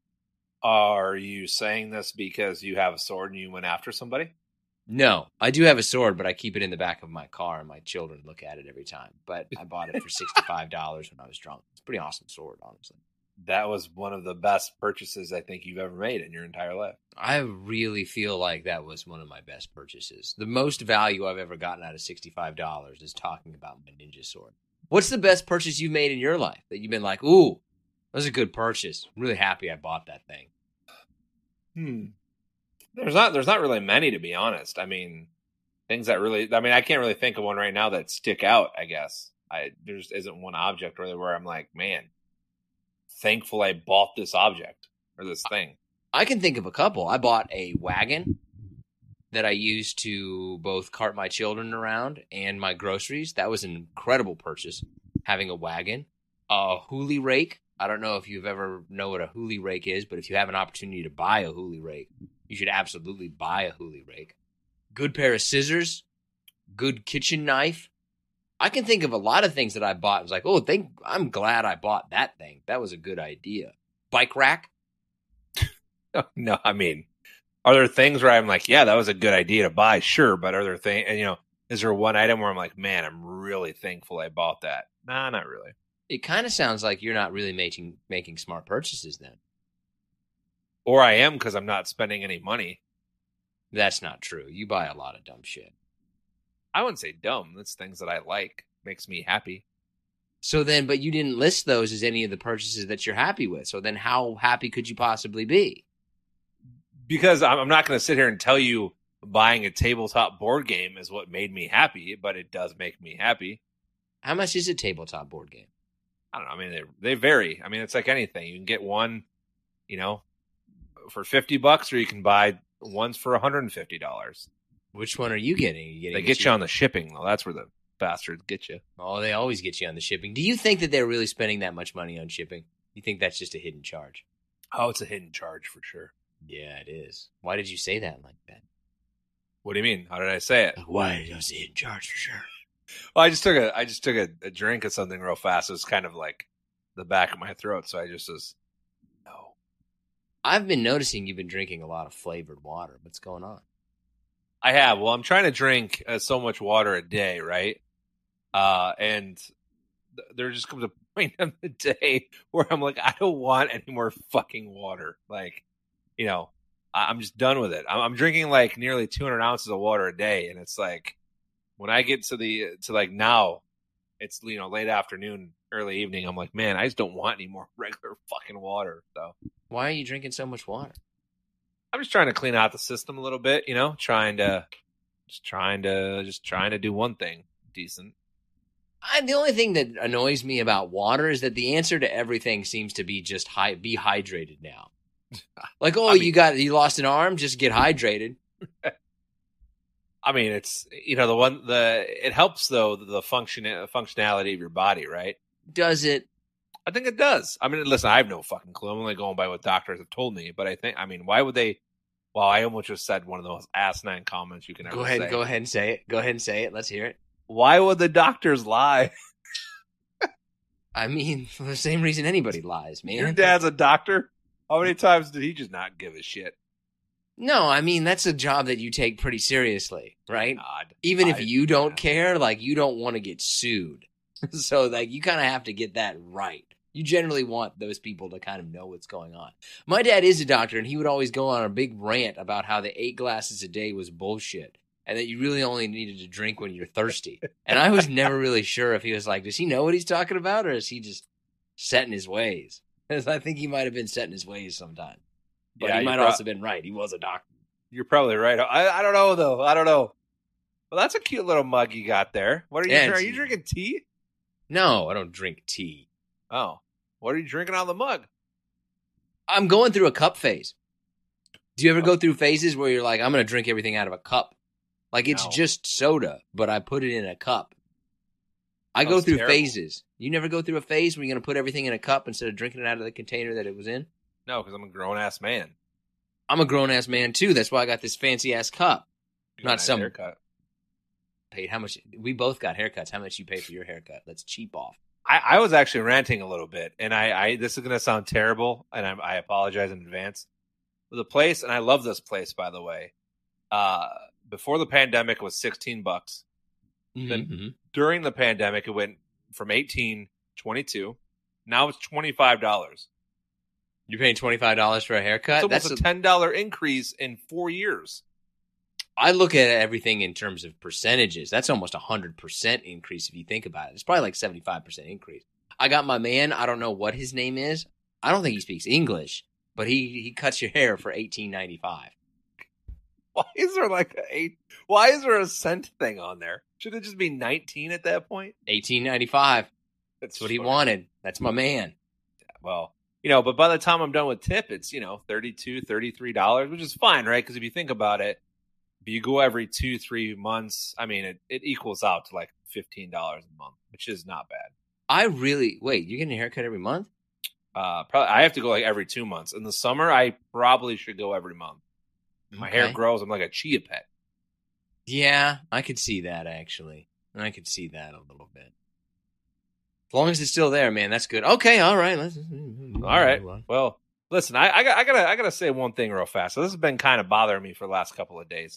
Are you saying this because you have a sword and you went after somebody? No, I do have a sword, but I keep it in the back of my car, and my children look at it every time. But I bought it for sixty-five dollars when I was drunk. It's a pretty awesome sword, honestly. That was one of the best purchases I think you've ever made in your entire life. I really feel like that was one of my best purchases. The most value I've ever gotten out of sixty-five dollars is talking about my ninja sword. What's the best purchase you've made in your life that you've been like, ooh, that was a good purchase. I'm really happy I bought that thing. Hmm. There's not there's not really many, to be honest. I mean, things that really, I mean, I can't really think of one right now that stick out, I guess. I there just isn't one object really where I'm like, man, thankful I bought this object or this thing. I can think of a couple. I bought a wagon that I used to both cart my children around and my groceries. That was an incredible purchase, having a wagon. A hoolie rake. I don't know if you've ever know what a hoolie rake is, but if you have an opportunity to buy a hoolie rake, you should absolutely buy a hoolie rake. Good pair of scissors. Good kitchen knife. I can think of a lot of things that I bought. I was like, oh, thank, I'm glad I bought that thing. That was a good idea. Bike rack. No, I mean, are there things where I'm like, yeah, that was a good idea to buy? Sure, but are there things, and you know, is there one item where I'm like, man, I'm really thankful I bought that? Nah, not really. It kind of sounds like you're not really making making smart purchases then. Or I am because I'm not spending any money. That's not true. You buy a lot of dumb shit. I wouldn't say dumb. That's things that I like. Makes me happy. So then, but you didn't list those as any of the purchases that you're happy with. So then how happy could you possibly be? Because I'm not going to sit here and tell you buying a tabletop board game is what made me happy, but it does make me happy. How much is a tabletop board game? I don't know. I mean, they they vary. I mean, it's like anything. You can get one, you know, for fifty bucks, or you can buy ones for one hundred fifty dollars. Which one are you getting? Are you getting they get you on the shipping, though. That's where the bastards get you. Oh, they always get you on the shipping. Do you think that they're really spending that much money on shipping? You think that's just a hidden charge? Oh, it's a hidden charge for sure. Yeah, it is. Why did you say that like that? What do you mean? How did I say it? Like, why? It was a hidden charge for sure. Well, I just took a I just took a, a drink of something real fast. It was kind of like the back of my throat, so I just was no. I've been noticing you've been drinking a lot of flavored water. What's going on? I have. Well, I'm trying to drink uh, so much water a day, right? Uh, and th- there just comes a point in the day where I'm like, I don't want any more fucking water. Like, you know, I- I'm just done with it. I'm-, I'm drinking like nearly two hundred ounces of water a day, and it's like when I get to the to like now, it's you know late afternoon, early evening. I'm like, man, I just don't want any more regular fucking water. So why are you drinking so much water? I'm just trying to clean out the system a little bit, you know, trying to, just trying to, just trying to do one thing decent. I, the only thing that annoys me about water is that the answer to everything seems to be just hi- be hydrated now. Like, oh, I mean, you got, you lost an arm, just get hydrated. I mean, it's, you know, the one, the, it helps though, the function, functionality of your body, right? Does it? I think it does. I mean, listen, I have no fucking clue. I'm only going by what doctors have told me. But I think, I mean, why would they? Well, I almost just said one of the most asinine comments you can ever go ahead, say. Go ahead and say it. Go ahead and say it. Let's hear it. Why would the doctors lie? I mean, for the same reason anybody lies, man. Your dad's a doctor? How many times did he just not give a shit? No, I mean, that's a job that you take pretty seriously, right? God, Even I, if you don't yeah. care, like, you don't want to get sued. So, like, you kind of have to get that right. You generally want those people to kind of know what's going on. My dad is a doctor, and he would always go on a big rant about how the eight glasses a day was bullshit and that you really only needed to drink when you're thirsty. And I was never really sure if he was like, does he know what he's talking about, or is he just set in his ways? Because I think he might have been set in his ways sometime. But Yeah, he you might prob- also have been right. He was a doctor. You're probably right. I, I don't know, though. I don't know. Well, that's a cute little mug you got there. What are you Yeah, drinking? Are it's- you drinking tea? No, I don't drink tea. Oh. What are you drinking out of the mug? I'm going through a cup phase. Do you ever go through phases where you're like, I'm going to drink everything out of a cup? Like, it's No. just soda, but I put it in a cup. I go Sounds through terrible. phases. You never go through a phase where you're going to put everything in a cup instead of drinking it out of the container that it was in? No, because I'm a grown-ass man. I'm a grown-ass man, too. That's why I got this fancy-ass cup. You Not got a some- haircut. Paid how much? We both got haircuts. How much you pay for your haircut? Let's cheap off. I, I was actually ranting a little bit, and I, I this is going to sound terrible, and I, I apologize in advance. The place, and I love this place, by the way. Uh, before the pandemic, it was sixteen bucks. Then Mm-hmm. during the pandemic, it went from eighteen, twenty-two. Now it's twenty-five dollars. You're paying twenty-five dollars for a haircut? It's almost That's a ten dollar increase in four years. I look at everything in terms of percentages. That's almost a hundred percent increase if you think about it. It's probably like seventy-five percent increase. I got my man. I don't know what his name is. I don't think he speaks English, but he, he cuts your hair for eighteen ninety-five. Why is there like a eight? Why is there a cent thing on there? Should it just be nineteen at that point? eighteen ninety-five. That's That's what he short. wanted. That's my man. Well, you know, but by the time I'm done with tip, it's, you know, thirty-two dollars, thirty-three dollars, which is fine, right? Because if you think about it, if you go every two, three months, I mean, it, it equals out to like fifteen dollars a month, which is not bad. I really wait. You're getting a haircut every month? Uh, probably I have to go like every two months. In the summer, I probably should go every month. My hair Okay. grows. I'm like a chia pet. Yeah, I could see that actually. I could see that a little bit. As long as it's still there, man, that's good. Okay, all right. Let's, All right. Well, listen, I, I, got, I gotta, I gotta say one thing real fast. So this has been kind of bothering me for the last couple of days.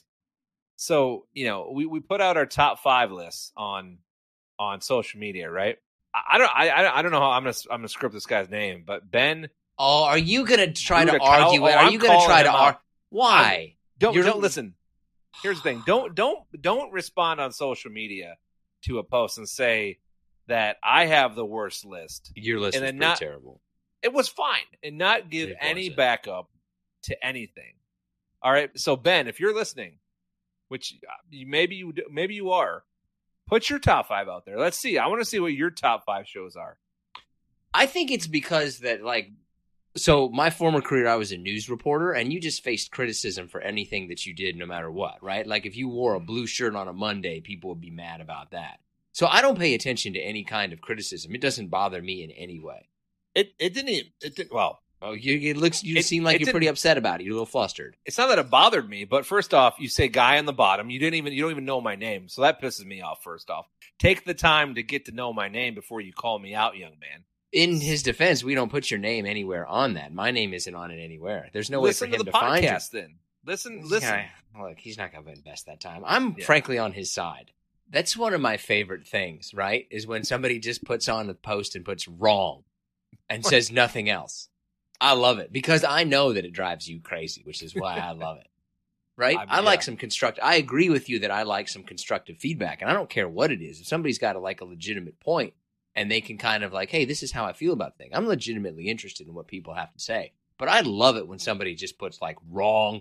So you know, we, we put out our top five lists on on social media, right? I, I don't, I, I don't know how I'm gonna, I'm gonna script this guy's name, but Ben. Oh, are you gonna try Dude, to a cow- argue? oh, it? Are I'm you gonna calling try to him out. argue? Why? Don't You're- don't listen. Here's the thing. Don't don't don't respond on social media to a post and say that I have the worst list. Your list And is then pretty not- terrible. It was fine, and not give It any wasn't. backup to anything. All right. So Ben, if you're listening, which uh, you- maybe you do- maybe you are, put your top five out there. Let's see. I want to see what your top five shows are. I think it's because that, like, so my former career, I was a news reporter, and you just faced criticism for anything that you did, no matter what, right? Like, if you wore a blue shirt on a Monday, people would be mad about that. So I don't pay attention to any kind of criticism. It doesn't bother me in any way. It it didn't even- it did well. Oh, you it looks you It- seem like it you're pretty didn't- upset about it. You're a little flustered. It's not that it bothered me, but first off, you say guy on the bottom. You didn't even you don't even know my name, so that pisses me off. First off, take the time to get to know my name before you call me out, young man. In his defense, we don't put your name anywhere on that. My name isn't on it anywhere. There's no way for Listen him to to, the find you. podcast. Then listen, listen. Yeah, look, he's not going to invest that time. I'm Yeah. frankly on his side. That's one of my favorite things, right? Is when somebody just puts on a post and puts wrong and says nothing else. I love it because I know that it drives you crazy, which is why I love it. Right? I- I, like yeah. some construct. I agree with you that I like some constructive feedback, and I don't care what it is. If somebody's got a, like a legitimate point and they can kind of like, hey, this is how I feel about things. I'm legitimately interested in what people have to say. But I love it when somebody just puts like wrong,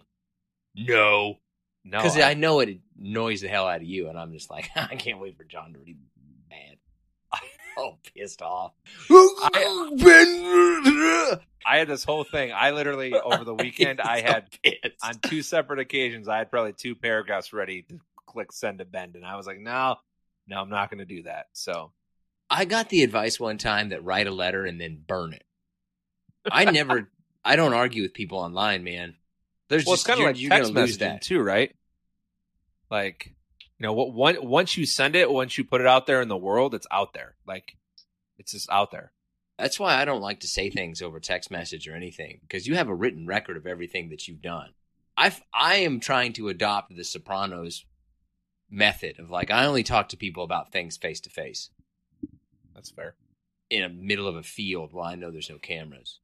no, No, because I- I know it annoys the hell out of you, and I'm just like, I can't wait for John to read mad. Oh, pissed off. I had this whole thing. I literally over the weekend I So had pissed. on two separate occasions I had probably two paragraphs ready to click send to Ben, and I was like, no, no, I'm not going to do that. So I got the advice one time that write a letter and then burn it. I never, I don't argue with people online, man. There's well, just it's kind of you're, like you're text gonna lose messaging that. too, right? Like, you know, what one once you send it, once you put it out there in the world, it's out there. Like, it's just out there. That's why I don't like to say things over text message or anything, because you have a written record of everything that you've done. I I am trying to adopt the Sopranos method of like I only talk to people about things face to face. That's fair. in the middle of a field while I know there's no cameras.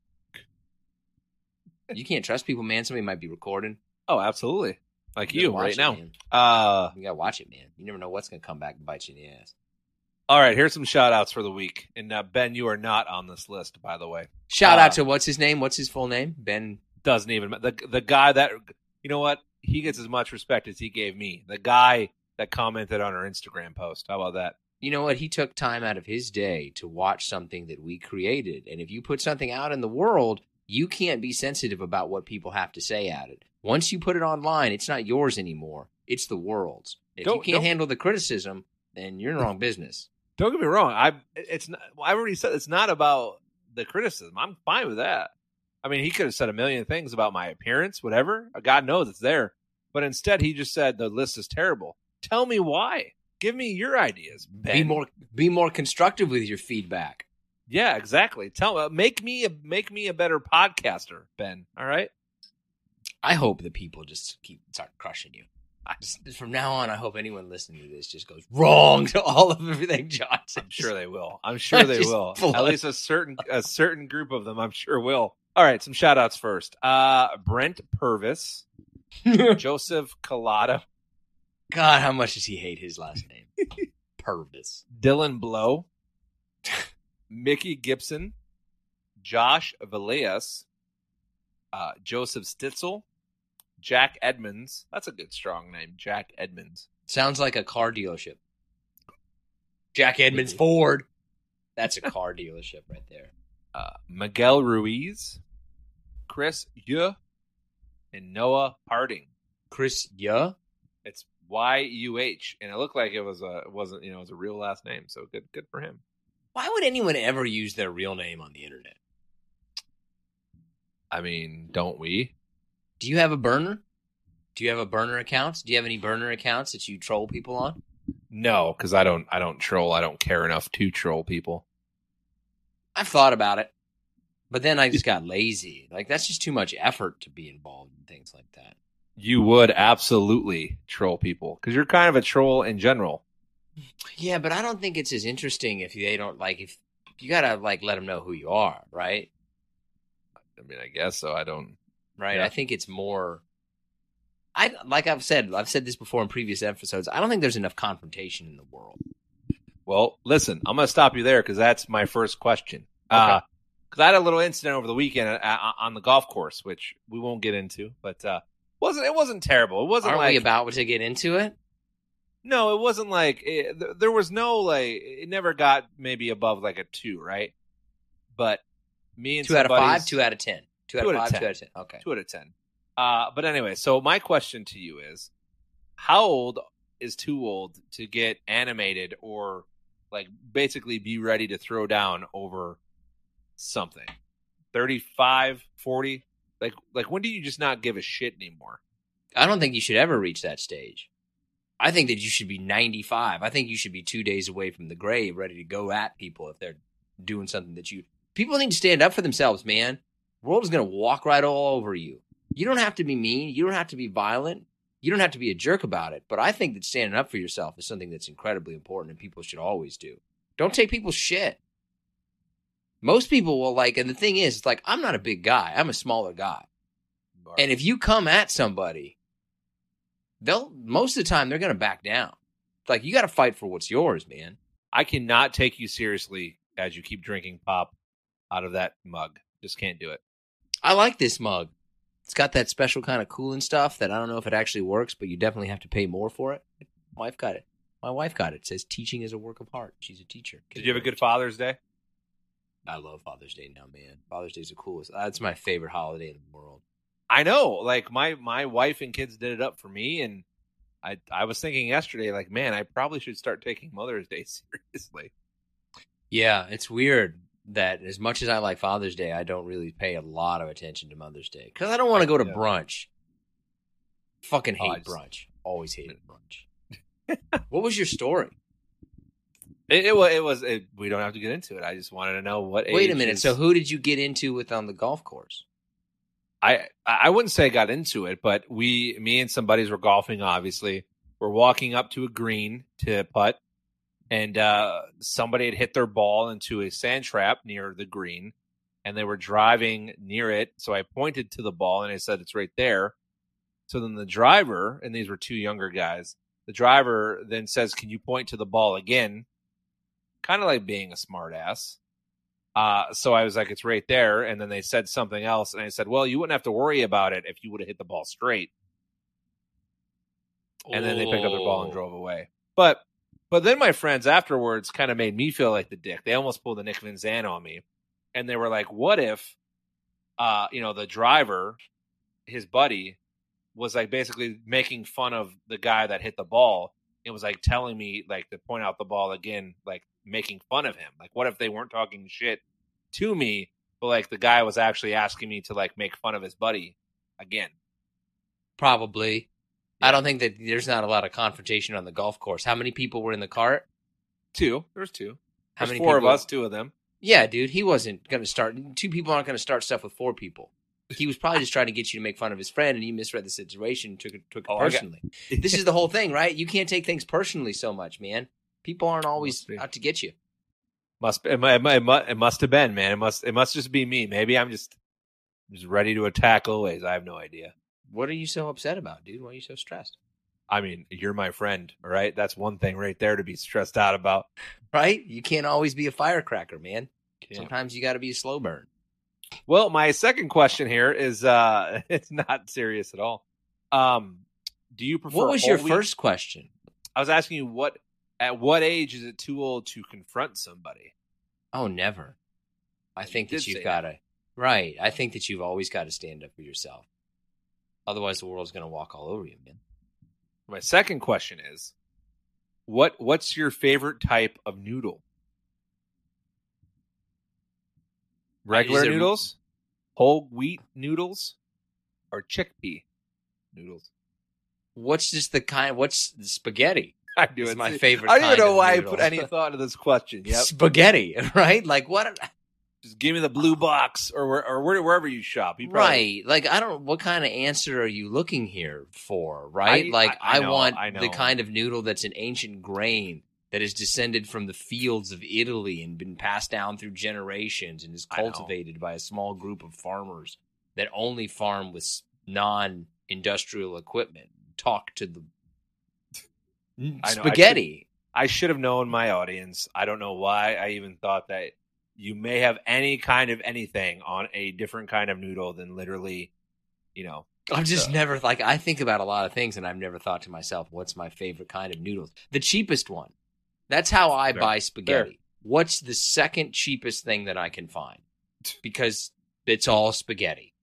You can't trust people, man. Somebody might be recording. Oh, absolutely. Like you, you right it, now. Man. Uh, you gotta watch it, man. You never know what's gonna come back and bite you in the ass. All right, here's some shout outs for the week. And uh, Ben, you are not on this list, by the way. Shout uh, out to what's his name? What's his full name? Ben doesn't even the the guy that you know what? He gets as much respect as he gave me. The guy that commented on our Instagram post. How about that? You know what? He took time out of his day to watch something that we created. And if you put something out in the world, you can't be sensitive about what people have to say at it. Once you put it online, it's not yours anymore. It's the world's. If don't, you can't don't, handle the criticism, then you're in the wrong business. Don't get me wrong. I it's not, I already said it's not about the criticism. I'm fine with that. I mean, he could have said a million things about my appearance, whatever. God knows it's there. But instead, he just said the list is terrible. Tell me why. Give me your ideas, Ben. Be more be more constructive with your feedback. Yeah, exactly. Tell uh, make me a make me a better podcaster, Ben. All right. I hope that people just keep start crushing you. I just, from now on, I hope anyone listening to this just goes wrong to all of everything John says. I'm sure they will. I'm sure they will. Blood. At least a certain a certain group of them, I'm sure will. All right, some shout outs first. Uh, Brent Purvis, Joseph Collada. God, how much does he hate his last name? Purvis. Dylan Blow, Mickey Gibson, Josh Villegas, uh, Joseph Stitzel, Jack Edmonds. That's a good, strong name. Jack Edmonds. Sounds like a car dealership. Jack Edmonds Ford. That's a car dealership right there. Uh, Miguel Ruiz, Chris Yuh, and Noah Harding. Chris Yuh? It's Y U H, and it looked like it was a it wasn't you know it was a real last name. So good good for him. Why would anyone ever use their real name on the internet? I mean, don't we? Do you have a burner? Do you have a burner account? Do you have any burner accounts that you troll people on? No, because I don't. I don't troll. I don't care enough to troll people. I've thought about it, but then I just got lazy. Like that's just too much effort to be involved in things like that. You would absolutely troll people because you're kind of a troll in general. Yeah, but I don't think it's as interesting if they don't like. If you gotta like let them know who you are, right? I mean, I guess so. I don't. Right. Yeah. I think it's more. I like I've said. I've said this before in previous episodes. I don't think there's enough confrontation in the world. Well, listen, I'm going to stop you there because that's my first question. Because Okay. uh, I had a little incident over the weekend uh, on the golf course, which we won't get into, but uh, wasn't it wasn't terrible. It wasn't Aren't like we about to get into it? no, it wasn't like it, th- there was no like it never got maybe above like a two, right? But me and Two out of somebody's- five, two out of ten, two, Two out of out of five, ten. two out of ten. Okay. two out of ten. Uh, but anyway, so my question to you is, how old is too old to get animated or like basically be ready to throw down over something? thirty-five, forty? Like, like when do you just not give a shit anymore? I don't think you should ever reach that stage. I think that you should be ninety-five. I think you should be two days away from the grave, ready to go at people if they're doing something that you... People need to stand up for themselves, man. The world is going to walk right all over you. You don't have to be mean. You don't have to be violent. You don't have to be a jerk about it. But I think that standing up for yourself is something that's incredibly important and people should always do. Don't take people's shit. Most people will like, and the thing is, it's like, I'm not a big guy. I'm a smaller guy. And if you come at somebody, they'll, most of the time, they're going to back down. It's like, you got to fight for what's yours, man. I cannot take you seriously as you keep drinking pop out of that mug. Just can't do it. I like this mug. It's got that special kind of cooling stuff that I don't know if it actually works, but you definitely have to pay more for it. My wife got it. My wife got it. It says teaching is a work of art. She's a teacher. Did you have a good Father's Day? I love Father's Day now, man. Father's Day is the coolest. That's my favorite holiday in the world. I know. Like my, my wife and kids did it up for me, and I I was thinking yesterday, like, man, I probably should start taking Mother's Day seriously. Yeah, it's weird that as much as I like Father's Day, I don't really pay a lot of attention to Mother's Day because I don't want to go to Yeah. brunch. Fucking hate Oh, I just- brunch. Always hated brunch. What was your story? It, it was. It was. It, we don't have to get into it. I just wanted to know what. Wait a age minute. is- So who did you get into with on the golf course? I I wouldn't say I got into it, but we, me and some buddies were golfing. Obviously, we're walking up to a green to putt, and uh, somebody had hit their ball into a sand trap near the green, and they were driving near it. So I pointed to the ball, and I said, it's right there. So then the driver, and these were two younger guys, the driver then says, can you point to the ball again? Kind of like being a smart ass. Uh, so I was like, it's right there. And then they said something else. And I said, well, you wouldn't have to worry about it if you would have hit the ball straight. And then they picked up their ball and drove away. But but then my friends afterwards kind of made me feel like the dick. They almost pulled a Nick Van Zandt on me. And they were like, what if, uh, you know, the driver, his buddy, was like basically making fun of the guy that hit the ball. It was like telling me like to point out the ball again, like making fun of him. Like, what if they weren't talking shit to me, but like the guy was actually asking me to like make fun of his buddy again? Probably. Yeah. I don't think that there's not a lot of confrontation on the golf course. How many people were in the cart? Two. There's two. How There's many four people? of us, two of them. Yeah, dude, he wasn't going to start. Two people aren't going to start stuff with four people. He was probably just trying to get you to make fun of his friend, and you misread the situation and took it, took it Oh, I got- personally. This is the whole thing, right? You can't take things personally so much, man. People aren't always Must be. out to get you. Must it, mu- it, mu- it must have been, man. It must it must just be me. Maybe I'm just just ready to attack always. I have no idea. What are you so upset about, dude? Why are you so stressed? I mean, you're my friend, all right? That's one thing right there to be stressed out about. Right? You can't always be a firecracker, man. Yeah. Sometimes you got to be a slow burn. Well, my second question here is uh it's not serious at all. Um do you prefer What was whole your wheat? first question? I was asking you what at what age is it too old to confront somebody? Oh, never. I You think did that you've say got to. Right. I think that you've always got to stand up for yourself. Otherwise, the world's going to walk all over you, man. My second question is what what's your favorite type of noodle? Regular Is there- noodles, whole wheat noodles, or chickpea noodles? What's just the kind? What's the spaghetti? I do. It's it. my favorite I don't even kind know of why noodle. I put any thought into this question. Yep. Spaghetti, right? Like what? Just give me the blue box or where, or where, wherever you shop. You probably, Right. Like I don't. What kind of answer are you looking here for? Right. I- like I- I I, know, want I know. the kind of noodle that's an ancient grain that is descended from the fields of Italy and been passed down through generations and is I know. cultivated by a small group of farmers that only farm with non-industrial equipment. Talk to the I know, I spaghetti. I should have known my audience. I don't know why I even thought that you may have any kind of anything on a different kind of noodle than literally, you know. I've just uh, never like I think about a lot of things and I've never thought to myself, what's my favorite kind of noodles? The cheapest one. That's how I Fair. buy spaghetti. What's the second cheapest thing that I can find? Because it's all spaghetti.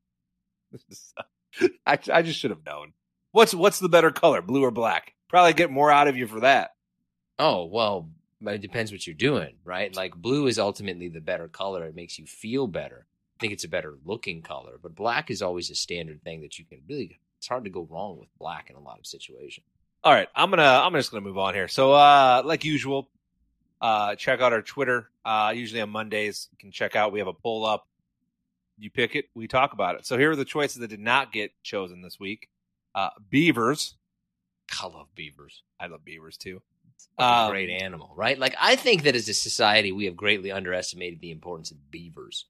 I, I just should have known. What's what's the better color, blue or black? Probably get more out of you for that. Oh, well, but it depends what you're doing, right? Like blue is ultimately the better color. It makes you feel better. I think it's a better looking color, but black is always a standard thing that you can really, it's hard to go wrong with black in a lot of situations. All right, I'm gonna I'm just gonna move on here. So, uh, like usual, uh, check out our Twitter. Uh, usually on Mondays, you can check out. We have a poll up. You pick it, we talk about it. So here are the choices that did not get chosen this week. Uh, beavers. I love beavers. I love beavers too. Like a Um, great animal, right? Like I think that as a society, we have greatly underestimated the importance of beavers.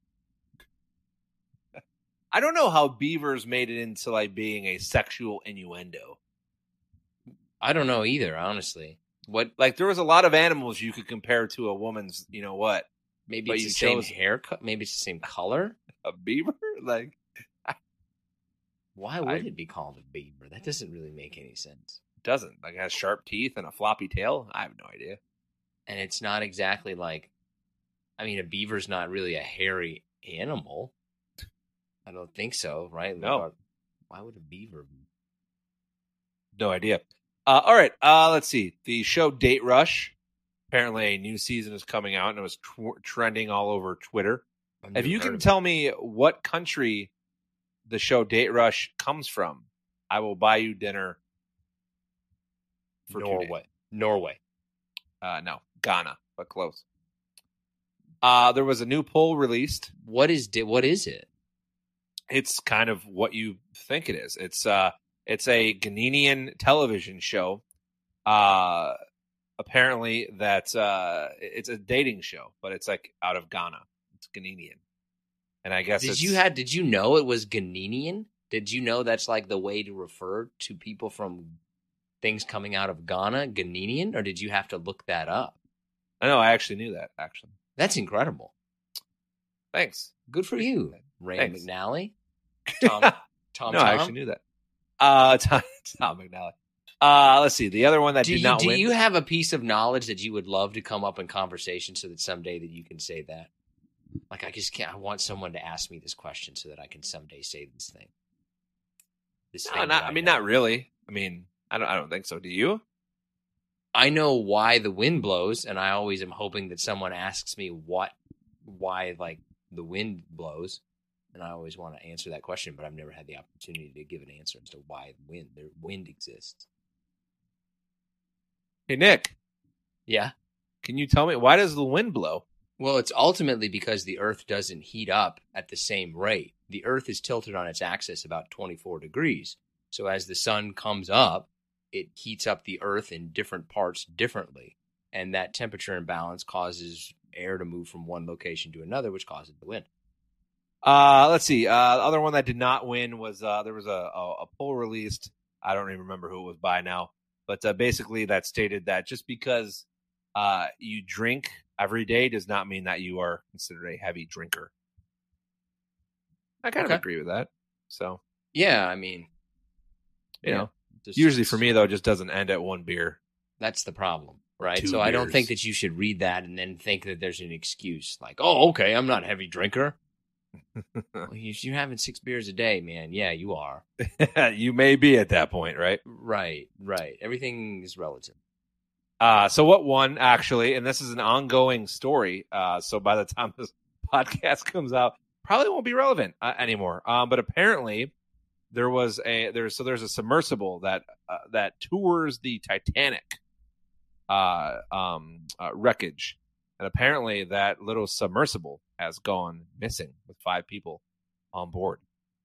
I don't know how beavers made it into like being a sexual innuendo. I don't know either, honestly. What? Like there was a lot of animals you could compare to a woman's, you know what? Maybe But it's you the same chose- haircut. Maybe it's the same color. A beaver? Like Why would I- it be called a beaver? That doesn't really make any sense. doesn't. Like it has sharp teeth and a floppy tail. I have no idea. And it's not exactly like, I mean, a beaver's not really a hairy animal. I don't think so, right? No. Why would a beaver be? No idea. Uh, all right. Uh, let's see. The show Date Rush. Apparently, a new season is coming out, and it was tw- trending all over Twitter. I've If never you heard can of tell me what country the show Date Rush comes from, I will buy you dinner. it. For two Norway. days. Norway. Uh, no, Ghana, but close. Uh, there was a new poll released. What is di- what is it? It's kind of what you think it is. It's uh, it's a Ghanaian television show. Uh, apparently that uh, it's a dating show, but it's like out of Ghana. It's Ghanaian, and I guess Did it's, you had did you know it was Ghanaian? Did you know that's like the way to refer to people from things coming out of Ghana, Ghanaian, or did you have to look that up? I know I actually knew that. Actually, that's incredible. Thanks. Good for you, Ray Thanks. McNally. Tom, Tom, no, Tom? I actually knew that. Uh, Tom, Tom McNally. Uh, let's see. The other one that do did you, not do win. Do you have a piece of knowledge that you would love to come up in conversation so that someday that you can say that? Like, I just can't. I want someone to ask me this question so that I can someday say this thing. This no, thing not. I, I mean, know. not really. I mean, I don't. I don't think so. Do you? I know why the wind blows, and I always am hoping that someone asks me what, why, like the wind blows, and I always want to answer that question, but I've never had the opportunity to give an answer as to why the wind, the wind exists. Hey, Nick. Yeah. Can you tell me why does the wind blow? Well, it's ultimately because the Earth doesn't heat up at the same rate. The Earth is tilted on its axis about twenty-four degrees. So as the sun comes up, it heats up the Earth in different parts differently. And that temperature imbalance causes air to move from one location to another, which causes the wind. Uh, let's see. Uh, the other one that did not win was uh, there was a, a, a poll released. I don't even remember who it was by now. But uh, basically that stated that just because uh, you drink every day does not mean that you are considered a heavy drinker. I kind Okay. of agree with that. So, Yeah, I mean, you yeah, know, just- usually for me, though, it just doesn't end at one beer. that's the problem, right? Two So I don't beers. think that you should read that and then think that there's an excuse like, oh, okay, I'm not a heavy drinker. Well, you- you're having six beers a day, man. Yeah, you are. You may be at that point, right? Right, right. Everything is relative. Uh, so what won, actually, and this is an ongoing story, uh, so by the time this podcast comes out, probably won't be relevant uh, anymore. Um, but apparently there was a, there's, so there's a submersible that, uh, that tours the Titanic uh, um, uh, wreckage. And apparently that little submersible has gone missing with five people on board.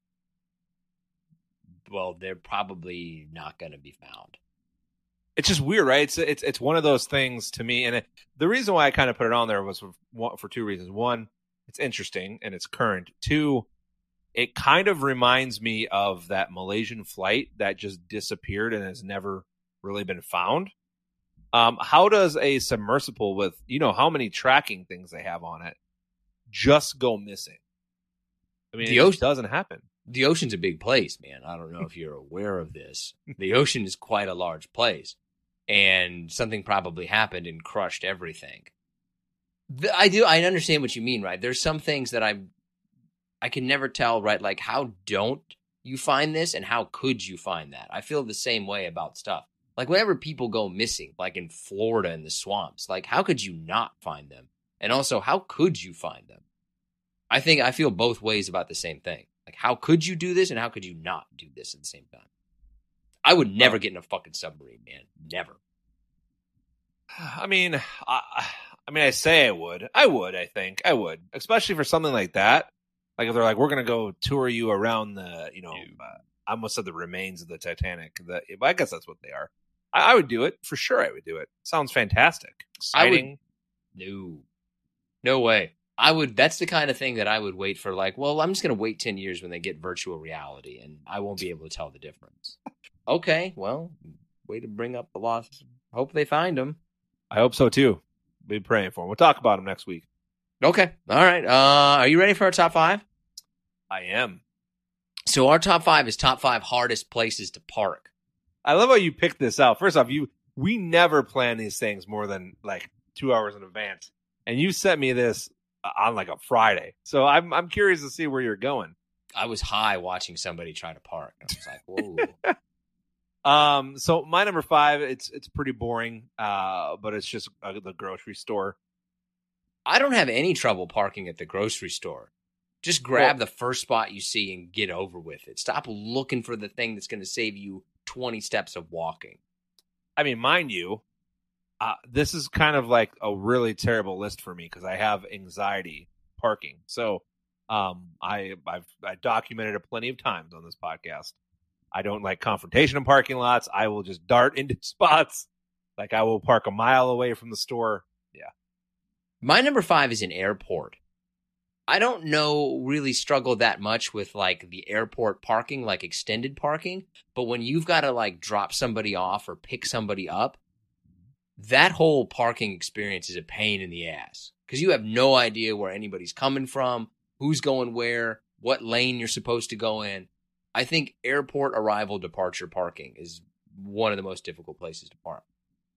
Well, they're probably not going to be found. It's just weird, right? It's it's it's one of those things to me, and it, the reason why I kind of put it on there was for, for two reasons. One, it's interesting and it's current. Two, it kind of reminds me of that Malaysian flight that just disappeared and has never really been found. Um, how does a submersible with, you know, how many tracking things they have on it just go missing? I mean, The it ocean- just doesn't happen. The ocean's a big place, man. I don't know if you're aware of this. The ocean is quite a large place, and something probably happened and crushed everything. The, I do. I understand what you mean, right? There's some things that I, I can never tell, right? Like, how don't you find this, and how could you find that? I feel the same way about stuff. Like, whenever people go missing, like in Florida in the swamps, like, how could you not find them? And also, how could you find them? I think I feel both ways about the same thing. Like, how could you do this, and how could you not do this at the same time? I would never get in a fucking submarine, man. Never. I mean, I, I mean, I say I would. I would, I think. I would. Especially for something like that. Like, if they're like, we're going to go tour you around the, you know, uh, I almost said the remains of the Titanic. The, but I guess that's what they are. I, I would do it. For sure I would do it. Sounds fantastic. Exciting. No. No way. I would, that's the kind of thing that I would wait for, like, well, I'm just going to wait ten years when they get virtual reality, and I won't be able to tell the difference. Okay, well, way to bring up the lost. Hope they find them. I hope so, too. Be praying for them. We'll talk about them next week. Okay, all right. Uh, are you ready for our top five? I am. So our top five is top five hardest places to park. I love how you picked this out. First off, you we never plan these things more than, like, two hours in advance. And you sent me this on like a Friday. So I'm I'm curious to see where you're going. I was high watching somebody try to park. I was like, whoa. um, so my number five, it's it's pretty boring, uh, but it's just uh, the grocery store. I don't have any trouble parking at the grocery store. Just grab Well- the first spot you see and get over with it. Stop looking for the thing that's going to save you twenty steps of walking. I mean, mind you, uh, this is kind of like a really terrible list for me because I have anxiety parking. So um, I I've I documented it plenty of times on this podcast. I don't like confrontation in parking lots. I will just dart into spots Like I will park a mile away from the store. Yeah. My number five is an airport. I don't know really struggle that much with like the airport parking, like extended parking. But when you've got to like drop somebody off or pick somebody up, that whole parking experience is a pain in the ass because you have no idea where anybody's coming from, who's going where, what lane you're supposed to go in. I think airport arrival departure parking is one of the most difficult places to park.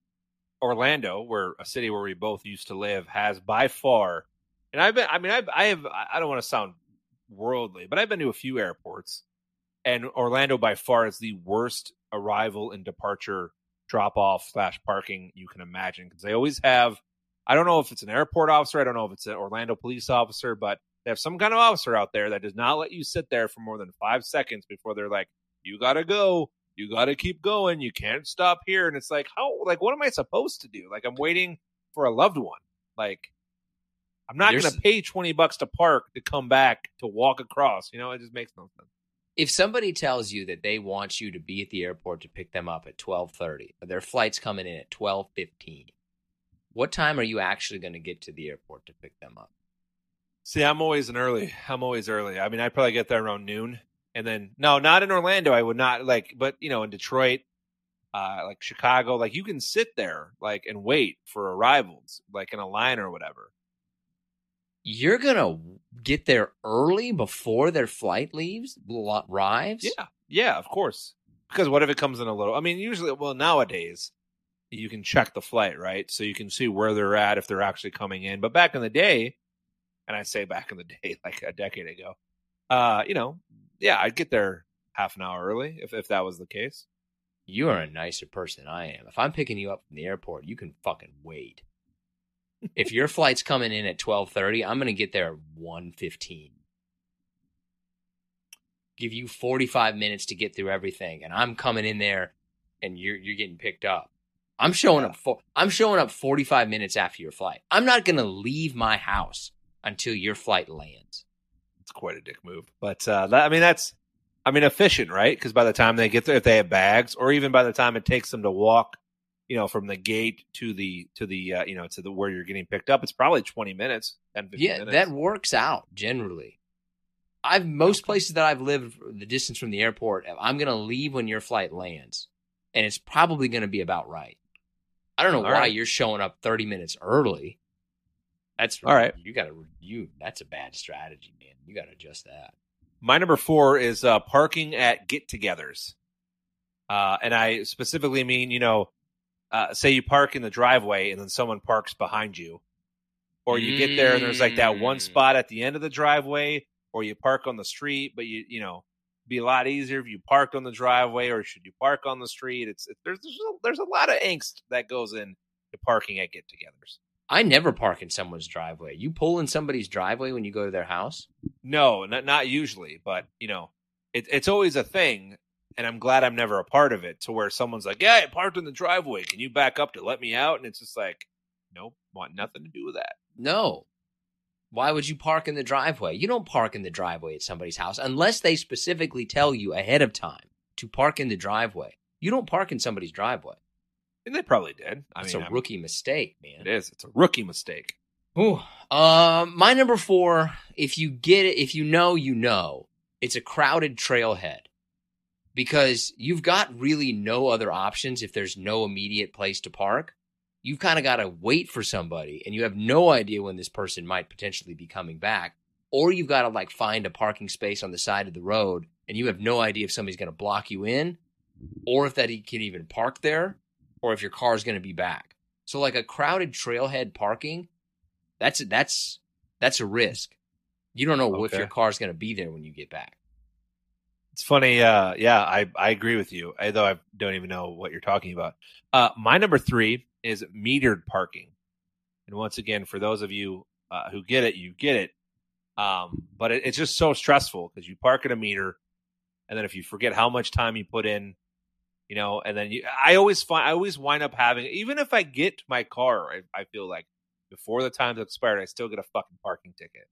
Orlando, where a city where we both used to live, has by far, and I've been, I mean, I've, I have, I don't want to sound worldly, but I've been to a few airports, and Orlando by far is the worst arrival and departure drop off slash parking you can imagine because they always have, I don't know if it's an airport officer, I don't know if it's an Orlando police officer, but they have some kind of officer out there that does not let you sit there for more than five seconds before they're like, you got to go. You got to keep going. You can't stop here. And it's like, how, like, what am I supposed to do? Like, I'm waiting for a loved one. Like, I'm not going to pay twenty bucks to park to come back to walk across. You know, it just makes no sense. If somebody tells you that they want you to be at the airport to pick them up at twelve thirty, their flight's coming in at twelve fifteen, what time are you actually going to get to the airport to pick them up? See, I'm always an early. I'm always early. I mean, I'd probably get there around noon. And then, no, not in Orlando. I would not like, but you know, in Detroit, uh, like Chicago, like you can sit there like and wait for arrivals, like in a line or whatever. You're gonna get there early before their flight leaves, arrives. Yeah, yeah, of course. Because what if it comes in a little? I mean, usually, well, nowadays you can check the flight, right? So you can see where they're at if they're actually coming in. But back in the day, and I say back in the day, like a decade ago, uh, you know. Yeah, I'd get there half an hour early if, if that was the case. You are a nicer person than I am. If I'm picking you up from the airport, you can fucking wait. If your flight's coming in at twelve thirty, I'm going to get there at one fifteen. Give you forty-five minutes to get through everything, and I'm coming in there, and you're you're getting picked up. I'm showing yeah. up. For, I'm showing up forty-five minutes after your flight. I'm not going to leave my house until your flight lands. It's quite a dick move, but uh, that, I mean that's, I mean efficient, right? Because by the time they get there, if they have bags, or even by the time it takes them to walk, you know, from the gate to the to the uh, you know to the where you're getting picked up, it's probably twenty minutes, ten, fifteen yeah, minutes. That works out generally. I've most places that I've lived, the distance from the airport, I'm going to leave when your flight lands, and it's probably going to be about right. I don't know All why right. you're showing up thirty minutes early. That's all right. You got to you. That's a bad strategy, man. You got to adjust that. My number four is uh, parking at get-togethers, uh, and I specifically mean, you know, uh, say you park in the driveway and then someone parks behind you, or you mm. get there and there's like that one spot at the end of the driveway, or you park on the street, but you you know, it'd be a lot easier if you parked on the driveway, or should you park on the street? It's it, there's there's a, there's a lot of angst that goes in to parking at get-togethers. I never park in someone's driveway. You pull in somebody's driveway when you go to their house? No, not not usually, but you know, it, it's always a thing, and I'm glad I'm never a part of it. To where someone's like, "Yeah, I parked in the driveway. Can you back up to let me out?" And it's just like, nope, want nothing to do with that. No. Why would you park in the driveway? You don't park in the driveway at somebody's house unless they specifically tell you ahead of time to park in the driveway. You don't park in somebody's driveway. And they probably did. I It's mean, a I'm, rookie mistake, man. It is. It's a rookie mistake. Ooh. Uh, my number four, if you get it, if you know, you know, it's a crowded trailhead. Because you've got really no other options if there's no immediate place to park. You've kind of got to wait for somebody, and you have no idea when this person might potentially be coming back. Or you've got to like find a parking space on the side of the road, and you have no idea if somebody's going to block you in, or if that he can even park there, or if your car is going to be back. So like a crowded trailhead parking, that's that's that's a risk. You don't know okay. if your car is going to be there when you get back. It's funny. Uh, yeah, I, I agree with you, although I don't even know what you're talking about. Uh, my number three is metered parking. And once again, for those of you uh, who get it, you get it. Um, but it, it's just so stressful because you park at a meter, and then if you forget how much time you put in, you know, and then you, I always find, I always wind up having, even if I get my car, I, I feel like before the time's expired, I still get a fucking parking ticket.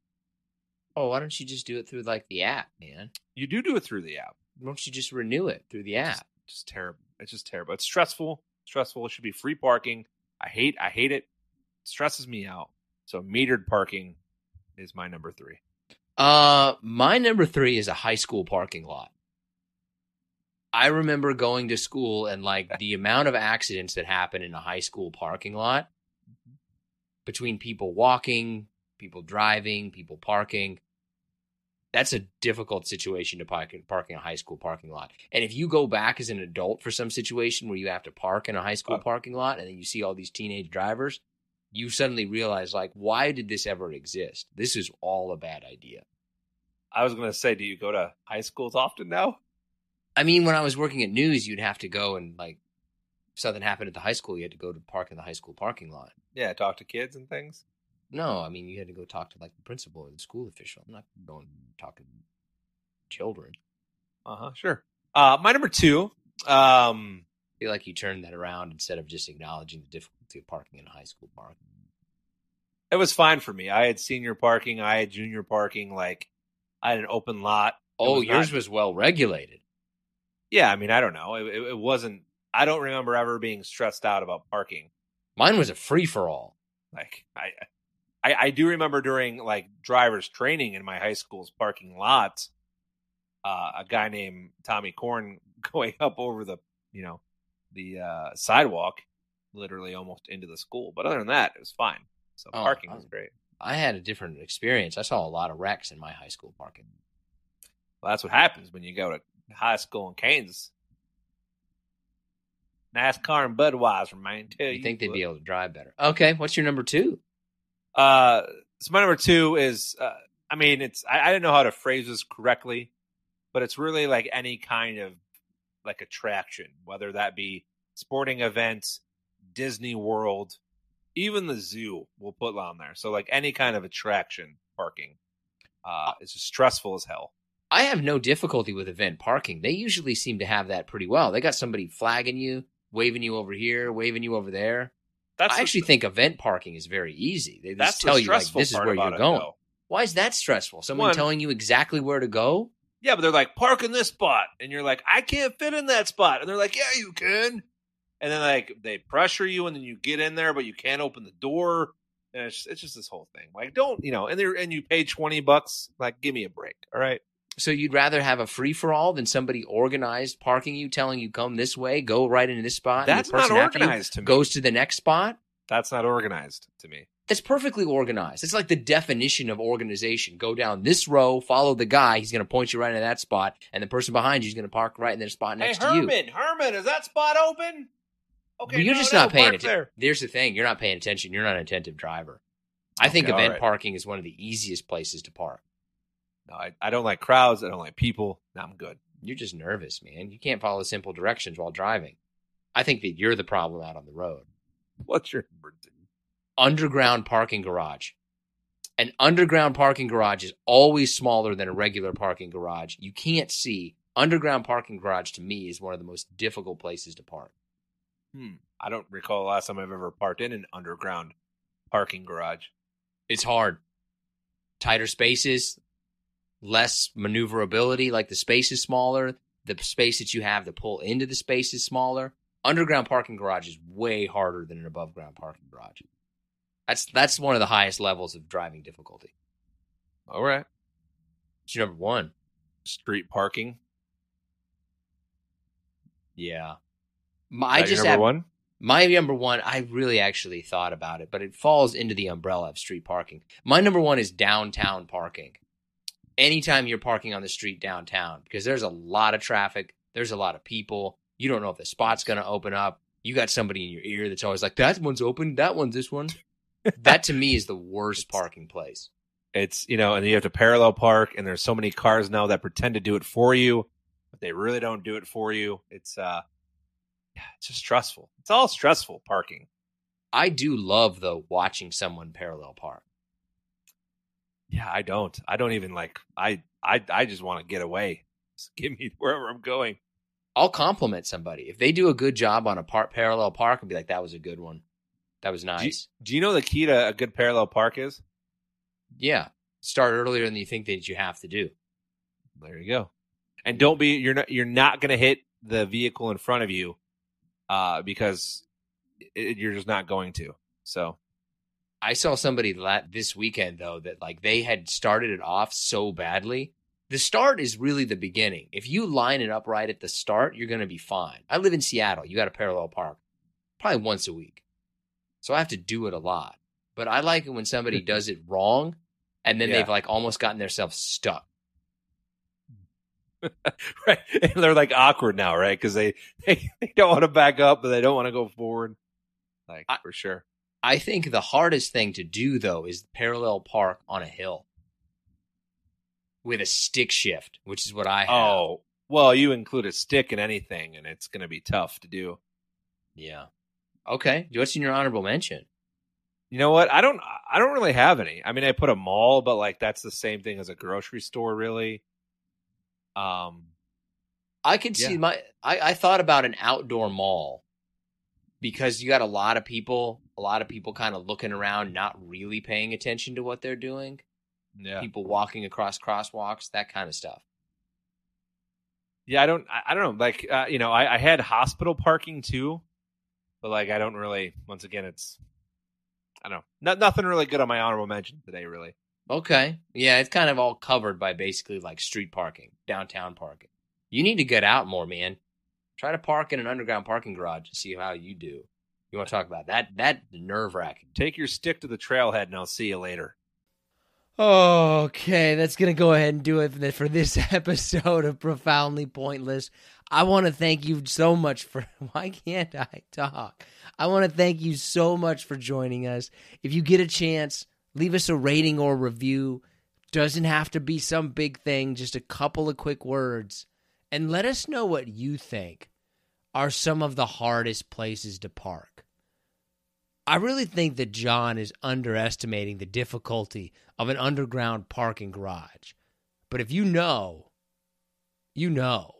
Oh, why don't you just do it through like the app, man? You do do it through the app. Why don't you just renew it through the app? Just, just terrible. It's just terrible. It's stressful. stressful. It should be free parking. I hate I hate it. It stresses me out. So metered parking is my number three. Uh, my number three is a high school parking lot. I remember going to school and like the amount of accidents that happen in a high school parking lot between people walking, people driving, people parking. That's a difficult situation to park, park in a high school parking lot. And if you go back as an adult for some situation where you have to park in a high school parking lot and then you see all these teenage drivers, you suddenly realize, like, why did this ever exist? This is all a bad idea. I was going to say, do you go to high schools often now? I mean, when I was working at News, you'd have to go and, like, if something happened at the high school, you had to go to park in the high school parking lot. Yeah, talk to kids and things. No, I mean, you had to go talk to, like, the principal or the school official. I'm not going talking to children. Uh-huh, sure. Uh, my number two. Um, I feel like you turned that around instead of just acknowledging the difficulty of parking in a high school park. It was fine for me. I had senior parking. I had junior parking. Like, I had an open lot. It Oh, was yours not- was well regulated. Yeah, I mean, I don't know. It, it, it wasn't. I don't remember ever being stressed out about parking. Mine was a free-for-all. Like, I, I, I do remember during like driver's training in my high school's parking lot, uh, a guy named Tommy Korn going up over the, you know, the uh, sidewalk, literally almost into the school. But other than that, it was fine. So Oh, parking I- was great. I had a different experience. I saw a lot of wrecks in my high school parking. Well, that's what happens when you go to high school in Kansas. NASCAR and Budweiser, man. Tell You you think they'd what. be able to drive better. Okay, what's your number two? Uh, so my number two is, uh, I mean, it's I, I didn't know how to phrase this correctly, but it's really like any kind of like attraction, whether that be sporting events, Disney World, even the zoo we'll put on there. So like any kind of attraction parking, uh, it's just stressful as hell. I have no difficulty with event parking. They usually seem to have that pretty well. They got somebody flagging you, waving you over here, waving you over there. That's I the- actually think event parking is very easy. They that's just the tell you, like, stressful this is part where about you're it, going. though. Why is that stressful? Someone One- telling you exactly where to go? Yeah, but they're like, park in this spot. And you're like, I can't fit in that spot. And they're like, yeah, you can. And then like they pressure you and then you get in there, but you can't open the door. And it's, it's just this whole thing. Like, don't, you know, and they and you pay twenty bucks. Like, give me a break. All right. So you'd rather have a free-for-all than somebody organized parking you, telling you come this way, go right into this spot. and That's the not person after you organized to me. goes to the next spot? That's not organized to me. That's perfectly organized. It's like the definition of organization. Go down this row, follow the guy. He's going to point you right into that spot, and the person behind you is going to park right in their spot next hey, to you. Herman, Herman, is that spot open? Okay, But you're no, just no, not paying park attention. there. There's the thing. You're not paying attention. You're not an attentive driver. I think Okay, all event right. parking is one of the easiest places to park. No, I, I don't like crowds. I don't like people. No, I'm good. You're just nervous, man. You can't follow simple directions while driving. I think that you're the problem out on the road. What's your number two? Underground parking garage. An underground parking garage is always smaller than a regular parking garage. You can't see. Underground parking garage, to me, is one of the most difficult places to park. Hmm. I don't recall the last time I've ever parked in an underground parking garage. It's hard. Tighter spaces, less maneuverability, like the space is smaller. The space that you have to pull into the space is smaller. Underground parking garage is way harder than an above ground parking garage. That's that's one of the highest levels of driving difficulty. All right. It's your number one. Street parking. Yeah. My, I Is that your just number have one. my number one. I really actually thought about it, but it falls into the umbrella of street parking. My number one is downtown parking. Anytime you're parking on the street downtown, because there's a lot of traffic, there's a lot of people. You don't know if the spot's going to open up. You got somebody in your ear that's always like, that one's open, that one's this one. That to me is the worst parking place. It's, you know, and you have to parallel park, and there's so many cars now that pretend to do it for you, but they really don't do it for you. It's, uh, yeah, it's just stressful. It's all stressful parking. I do love, though, watching someone parallel park. Yeah, I don't. I don't even like, I, I, I just want to get away. Just give me wherever I'm going. I'll compliment somebody. If they do a good job on a par- parallel park, I'll be like, that was a good one. That was Do you, nice. do you know the key to a good parallel park is? Yeah. Start earlier than you think that you have to do. There you go. And don't be, you're not, you're not going to hit the vehicle in front of you uh, because it, you're just not going to. So I saw somebody la- this weekend, though, that like they had started it off so badly. The start is really the beginning. If you line it up right at the start, you're going to be fine. I live in Seattle. You got a parallel park probably once a week. So I have to do it a lot. But I like it when somebody does it wrong and then Yeah. they've like almost gotten themselves stuck. Right. And they're like awkward now, right? Because they, they, they don't want to back up, but they don't want to go forward. Like, I- for sure. I think the hardest thing to do, though, is parallel park on a hill with a stick shift, which is what I have. Oh, well, you include a stick in anything, and it's going to be tough to do. Yeah. Okay. What's in your honorable mention? You know what? I don't. I don't really have any. I mean, I put a mall, but like that's the same thing as a grocery store, really. Um, I could see Yeah. my. I, I thought about an outdoor mall because you got a lot of people, a lot of people kind of looking around, not really paying attention to what they're doing. yeah, People walking across crosswalks, that kind of stuff. yeah. I don't. I, I don't know. Like, uh, you know, I, I had hospital parking too, but like, I don't really. Once again, it's. I don't know. Not, nothing really good on my honorable mention today, really. Okay. Yeah, it's kind of all covered by basically like street parking, downtown parking. You need to get out more, man. Try to park in an underground parking garage and see how you do. You want to talk about that? That nerve wracking. Take your stick to the trailhead, and I'll see you later. Okay, that's going to go ahead and do it for this episode of Profoundly Pointless. I want to thank you so much for, why can't I talk? I want to thank you so much for joining us. If you get a chance, leave us a rating or review. Doesn't have to be some big thing, just a couple of quick words. And let us know what you think are some of the hardest places to park. I really think that John is underestimating the difficulty of an underground parking garage. But if you know, you know.